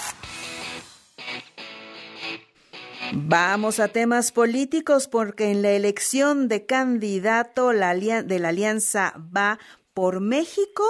Vamos a temas políticos porque en la elección de candidato la alia- de la Alianza Va por México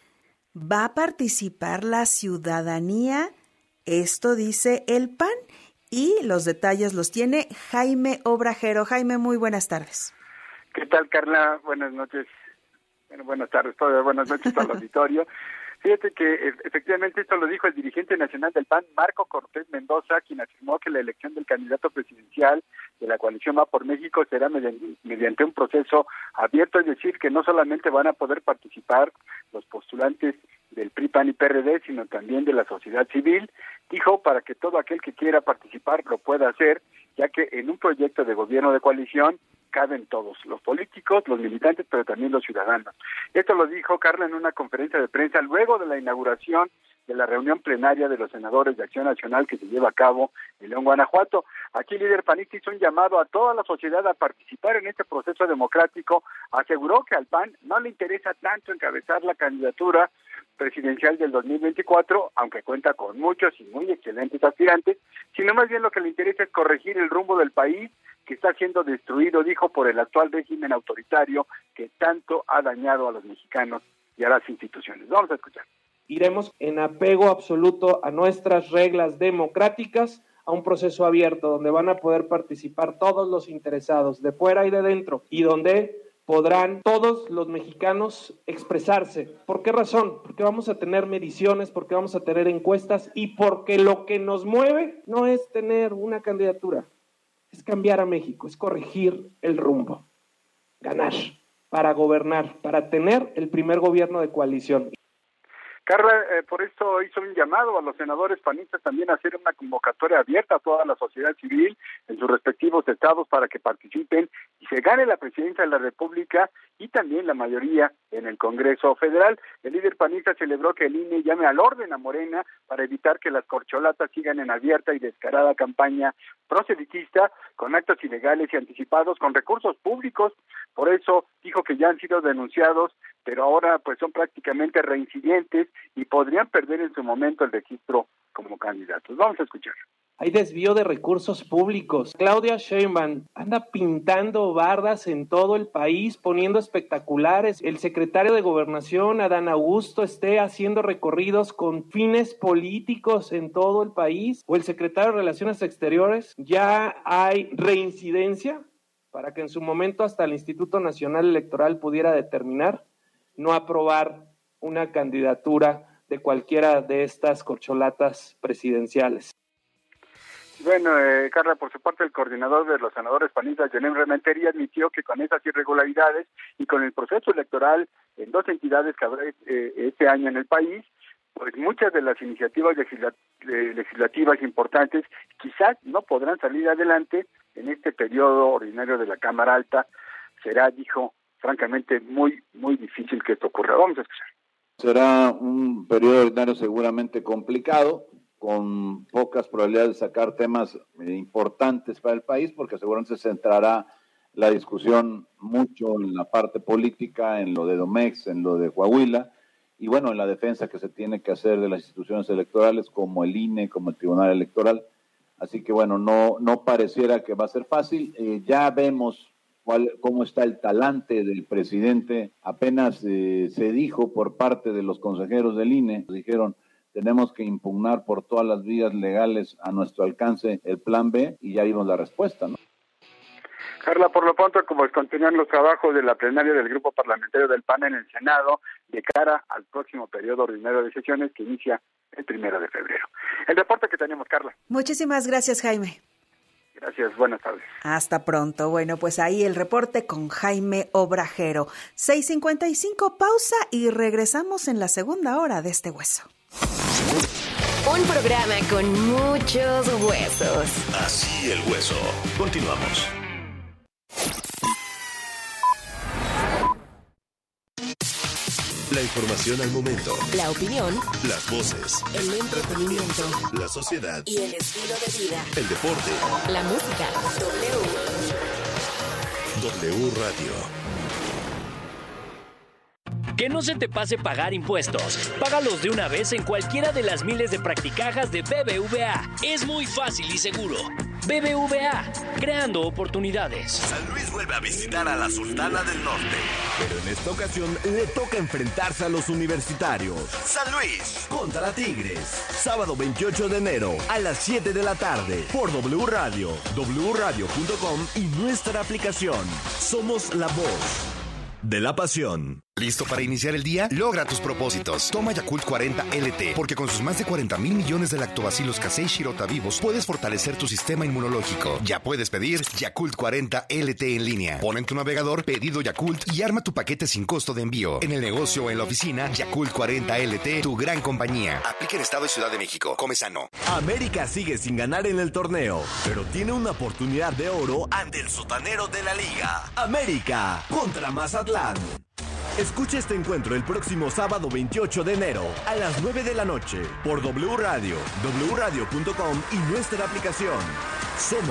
va a participar la ciudadanía. Esto dice el P A N. Y los detalles los tiene Jaime Obrajero. Jaime, muy buenas tardes. ¿Qué tal, Carla? Buenas noches. Bueno, buenas tardes, todavía buenas noches al auditorio. Fíjate que efectivamente esto lo dijo el dirigente nacional del P A N, Marco Cortés Mendoza, quien afirmó que la elección del candidato presidencial de la coalición Va por México será mediante, mediante un proceso abierto, es decir, que no solamente van a poder participar los postulantes del P R I, P A N y P R D, sino también de la sociedad civil. Dijo para que todo aquel que quiera participar lo pueda hacer, ya que en un proyecto de gobierno de coalición caben todos, los políticos, los militantes, pero también los ciudadanos. Esto lo dijo Carla en una conferencia de prensa luego de la inauguración de la reunión plenaria de los senadores de Acción Nacional que se lleva a cabo en León, Guanajuato. Aquí el líder panista hizo un llamado a toda la sociedad a participar en este proceso democrático. Aseguró que al P A N no le interesa tanto encabezar la candidatura presidencial del dos mil veinticuatro, aunque cuenta con muchos y muy excelentes aspirantes, sino más bien lo que le interesa es corregir el rumbo del país que está siendo destruido, dijo, por el actual régimen autoritario que tanto ha dañado a los mexicanos y a las instituciones. Vamos a escuchar. Iremos en apego absoluto a nuestras reglas democráticas, a un proceso abierto donde van a poder participar todos los interesados, de fuera y de dentro, y donde podrán todos los mexicanos expresarse. ¿Por qué razón? Porque vamos a tener mediciones, porque vamos a tener encuestas y porque lo que nos mueve no es tener una candidatura, es cambiar a México, es corregir el rumbo, ganar, para gobernar, para tener el primer gobierno de coalición. Carla, eh, por esto hizo un llamado a los senadores panistas también a hacer una convocatoria abierta a toda la sociedad civil en sus respectivos estados para que participen y se gane la presidencia de la República y también la mayoría en el Congreso Federal. El líder panista celebró que el I N E llame al orden a Morena para evitar que las corcholatas sigan en abierta y descarada campaña proselitista con actos ilegales y anticipados con recursos públicos. Por eso dijo que ya han sido denunciados, pero ahora pues son prácticamente reincidentes y podrían perder en su momento el registro como candidatos. Vamos a escuchar. Hay desvío de recursos públicos. Claudia Sheinbaum anda pintando bardas en todo el país, poniendo espectaculares. El secretario de Gobernación, Adán Augusto, esté haciendo recorridos con fines políticos en todo el país. O el secretario de Relaciones Exteriores. Ya hay reincidencia para que en su momento hasta el Instituto Nacional Electoral pudiera determinar no aprobar una candidatura de cualquiera de estas corcholatas presidenciales. Bueno, eh, Carla, por su parte, el coordinador de los senadores panistas, Yonem Rementería, admitió que con esas irregularidades y con el proceso electoral en dos entidades que habrá eh, este año en el país, pues muchas de las iniciativas legislat- eh, legislativas importantes quizás no podrán salir adelante en este periodo ordinario de la Cámara Alta. Será, dijo, francamente muy, muy difícil que esto ocurra. Vamos a escuchar. Será un periodo ordinario seguramente complicado, con pocas probabilidades de sacar temas eh, importantes para el país, porque seguramente se centrará la discusión mucho en la parte política, en lo de Domex, en lo de Coahuila, y bueno, en la defensa que se tiene que hacer de las instituciones electorales como el I N E, como el Tribunal Electoral. Así que bueno, no, no pareciera que va a ser fácil. Eh, ya vemos cuál, cómo está el talante del presidente. Apenas eh, se dijo por parte de los consejeros del I N E, dijeron, tenemos que impugnar por todas las vías legales a nuestro alcance el plan B, y ya vimos la respuesta, ¿no? Carla, por lo pronto, como continúan los trabajos de la plenaria del Grupo Parlamentario del P A N en el Senado de cara al próximo periodo ordinario de sesiones que inicia el primero de febrero. El reporte que tenemos, Carla. Muchísimas gracias, Jaime. Gracias, buenas tardes. Hasta pronto. Bueno, pues ahí el reporte con Jaime Obrajero. seis cincuenta y cinco, pausa y regresamos en la segunda hora de este hueso. Un programa con muchos huesos. Así el hueso. Continuamos. La información al momento. La opinión. Las voces. El entretenimiento. La sociedad. Y el estilo de vida. El deporte. La música. W. W Radio. Que no se te pase pagar impuestos. Págalos de una vez en cualquiera de las miles de practicajas de B B V A. Es muy fácil y seguro. B B V A, creando oportunidades. San Luis vuelve a visitar a la Sultana del Norte. Pero en esta ocasión le toca enfrentarse a los universitarios. San Luis contra Tigres. Sábado veintiocho de enero a las siete de la tarde por W Radio, w radio punto com y nuestra aplicación. Somos la voz de la pasión. ¿Listo para iniciar el día? Logra tus propósitos. Toma Yakult cuarenta L T, porque con sus más de cuarenta mil millones de lactobacilos Casei Shirota vivos, puedes fortalecer tu sistema inmunológico. Ya puedes pedir Yakult cuarenta L T en línea. Pon en tu navegador Pedido Yakult y arma tu paquete sin costo de envío. En el negocio o en la oficina, Yakult cuarenta L T, tu gran compañía. Aplica en Estado y Ciudad de México. Come sano. América sigue sin ganar en el torneo, pero tiene una oportunidad de oro ante el sotanero de la liga. América contra Mazatlán. Escucha este encuentro el próximo sábado veintiocho de enero a las nueve de la noche por W Radio, w radio punto com y nuestra aplicación. Somos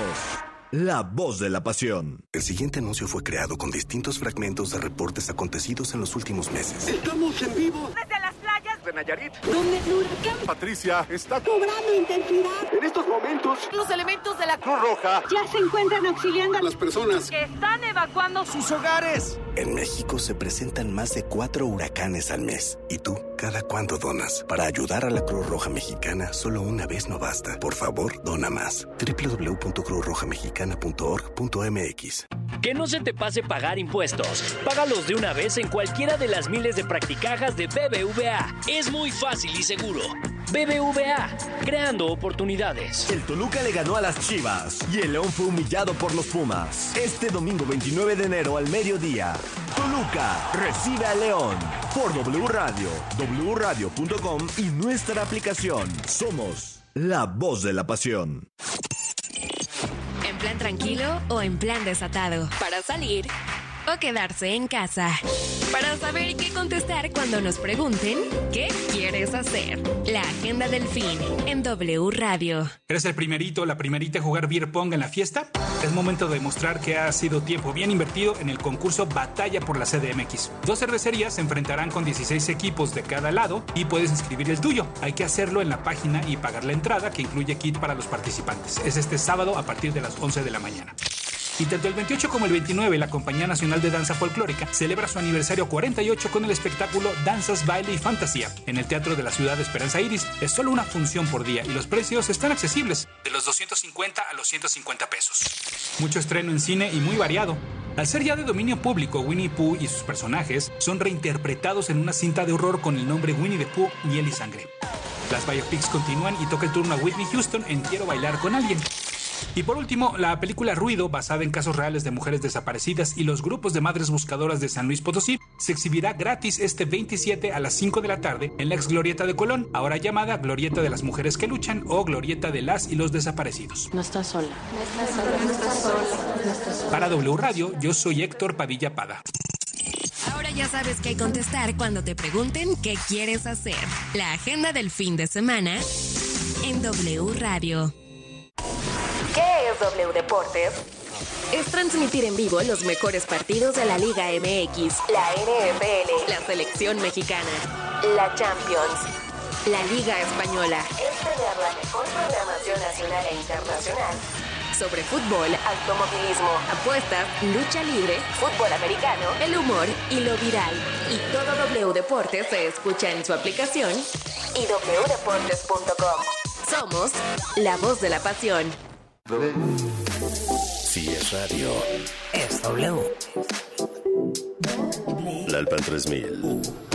la voz de la pasión. El siguiente anuncio fue creado con distintos fragmentos de reportes acontecidos en los últimos meses. Estamos en vivo desde las playas de Nayarit, donde el huracán Patricia está cobrando intensidad. En estos momentos, los elementos de la Cruz Roja ya se encuentran auxiliando a las personas que están evacuando sus hogares. En México se presentan más de cuatro huracanes al mes. ¿Y tú, cada cuándo donas? Para ayudar a la Cruz Roja Mexicana, solo una vez no basta. Por favor, dona más. w w w punto cruz roja mexicana punto org punto m x. Que no se te pase pagar impuestos. Págalos de una vez en cualquiera de las miles de practicajas de B B V A. Es muy fácil y seguro. B B V A, creando oportunidades. El Toluca le ganó a las Chivas y el León fue humillado por los Pumas. Este domingo veintinueve de enero al mediodía, Toluca recibe a León por W Radio, w radio punto com y nuestra aplicación. Somos la voz de la pasión. ¿En plan tranquilo o en plan desatado? ¿Para salir o quedarse en casa? Para saber qué contestar cuando nos pregunten ¿qué quieres hacer? La agenda del fin en W Radio. ¿Eres el primerito o la primerita a jugar beer pong en la fiesta? Es momento de demostrar que ha sido tiempo bien invertido en el concurso Batalla por la C D M X. Dos cervecerías se enfrentarán con dieciséis equipos de cada lado y puedes inscribir el tuyo. Hay que hacerlo en la página y pagar la entrada, que incluye kit para los participantes. Es este sábado a partir de las once de la mañana. Y tanto el veintiocho como el veintinueve, la Compañía Nacional de Danza Folclórica celebra su aniversario cuarenta y ocho con el espectáculo Danzas, Baile y Fantasía en el Teatro de la Ciudad de Esperanza Iris. Es solo una función por día y los precios están accesibles, de los doscientos cincuenta a los ciento cincuenta pesos. Mucho estreno en cine y muy variado. Al ser ya de dominio público, Winnie Pooh y sus personajes son reinterpretados en una cinta de horror con el nombre Winnie the Pooh, Miel y Sangre. Las biopics continúan y toca el turno a Whitney Houston en Quiero Bailar con Alguien. Y por último, la película Ruido, basada en casos reales de mujeres desaparecidas y los grupos de madres buscadoras de San Luis Potosí, se exhibirá gratis este veintisiete a las cinco de la tarde en la ex Glorieta de Colón, ahora llamada Glorieta de las Mujeres que Luchan o Glorieta de las y los Desaparecidos. No estás sola. No estás sola. No estás sola. No estás sola. Para W Radio, yo soy Héctor Padilla Pada. Ahora ya sabes qué contestar cuando te pregunten qué quieres hacer. La agenda del fin de semana en W Radio. ¿Qué es W Deportes? Es transmitir en vivo los mejores partidos de la Liga M X, la N F L, la selección mexicana, la Champions, la Liga Española. Estrenar la mejor programación nacional e internacional sobre fútbol, automovilismo, apuestas, lucha libre, fútbol americano, el humor y lo viral. Y todo W Deportes se escucha en su aplicación y doble u deportes punto com. Somos la voz de la pasión. Si es radio, es W. La Alpan tres mil.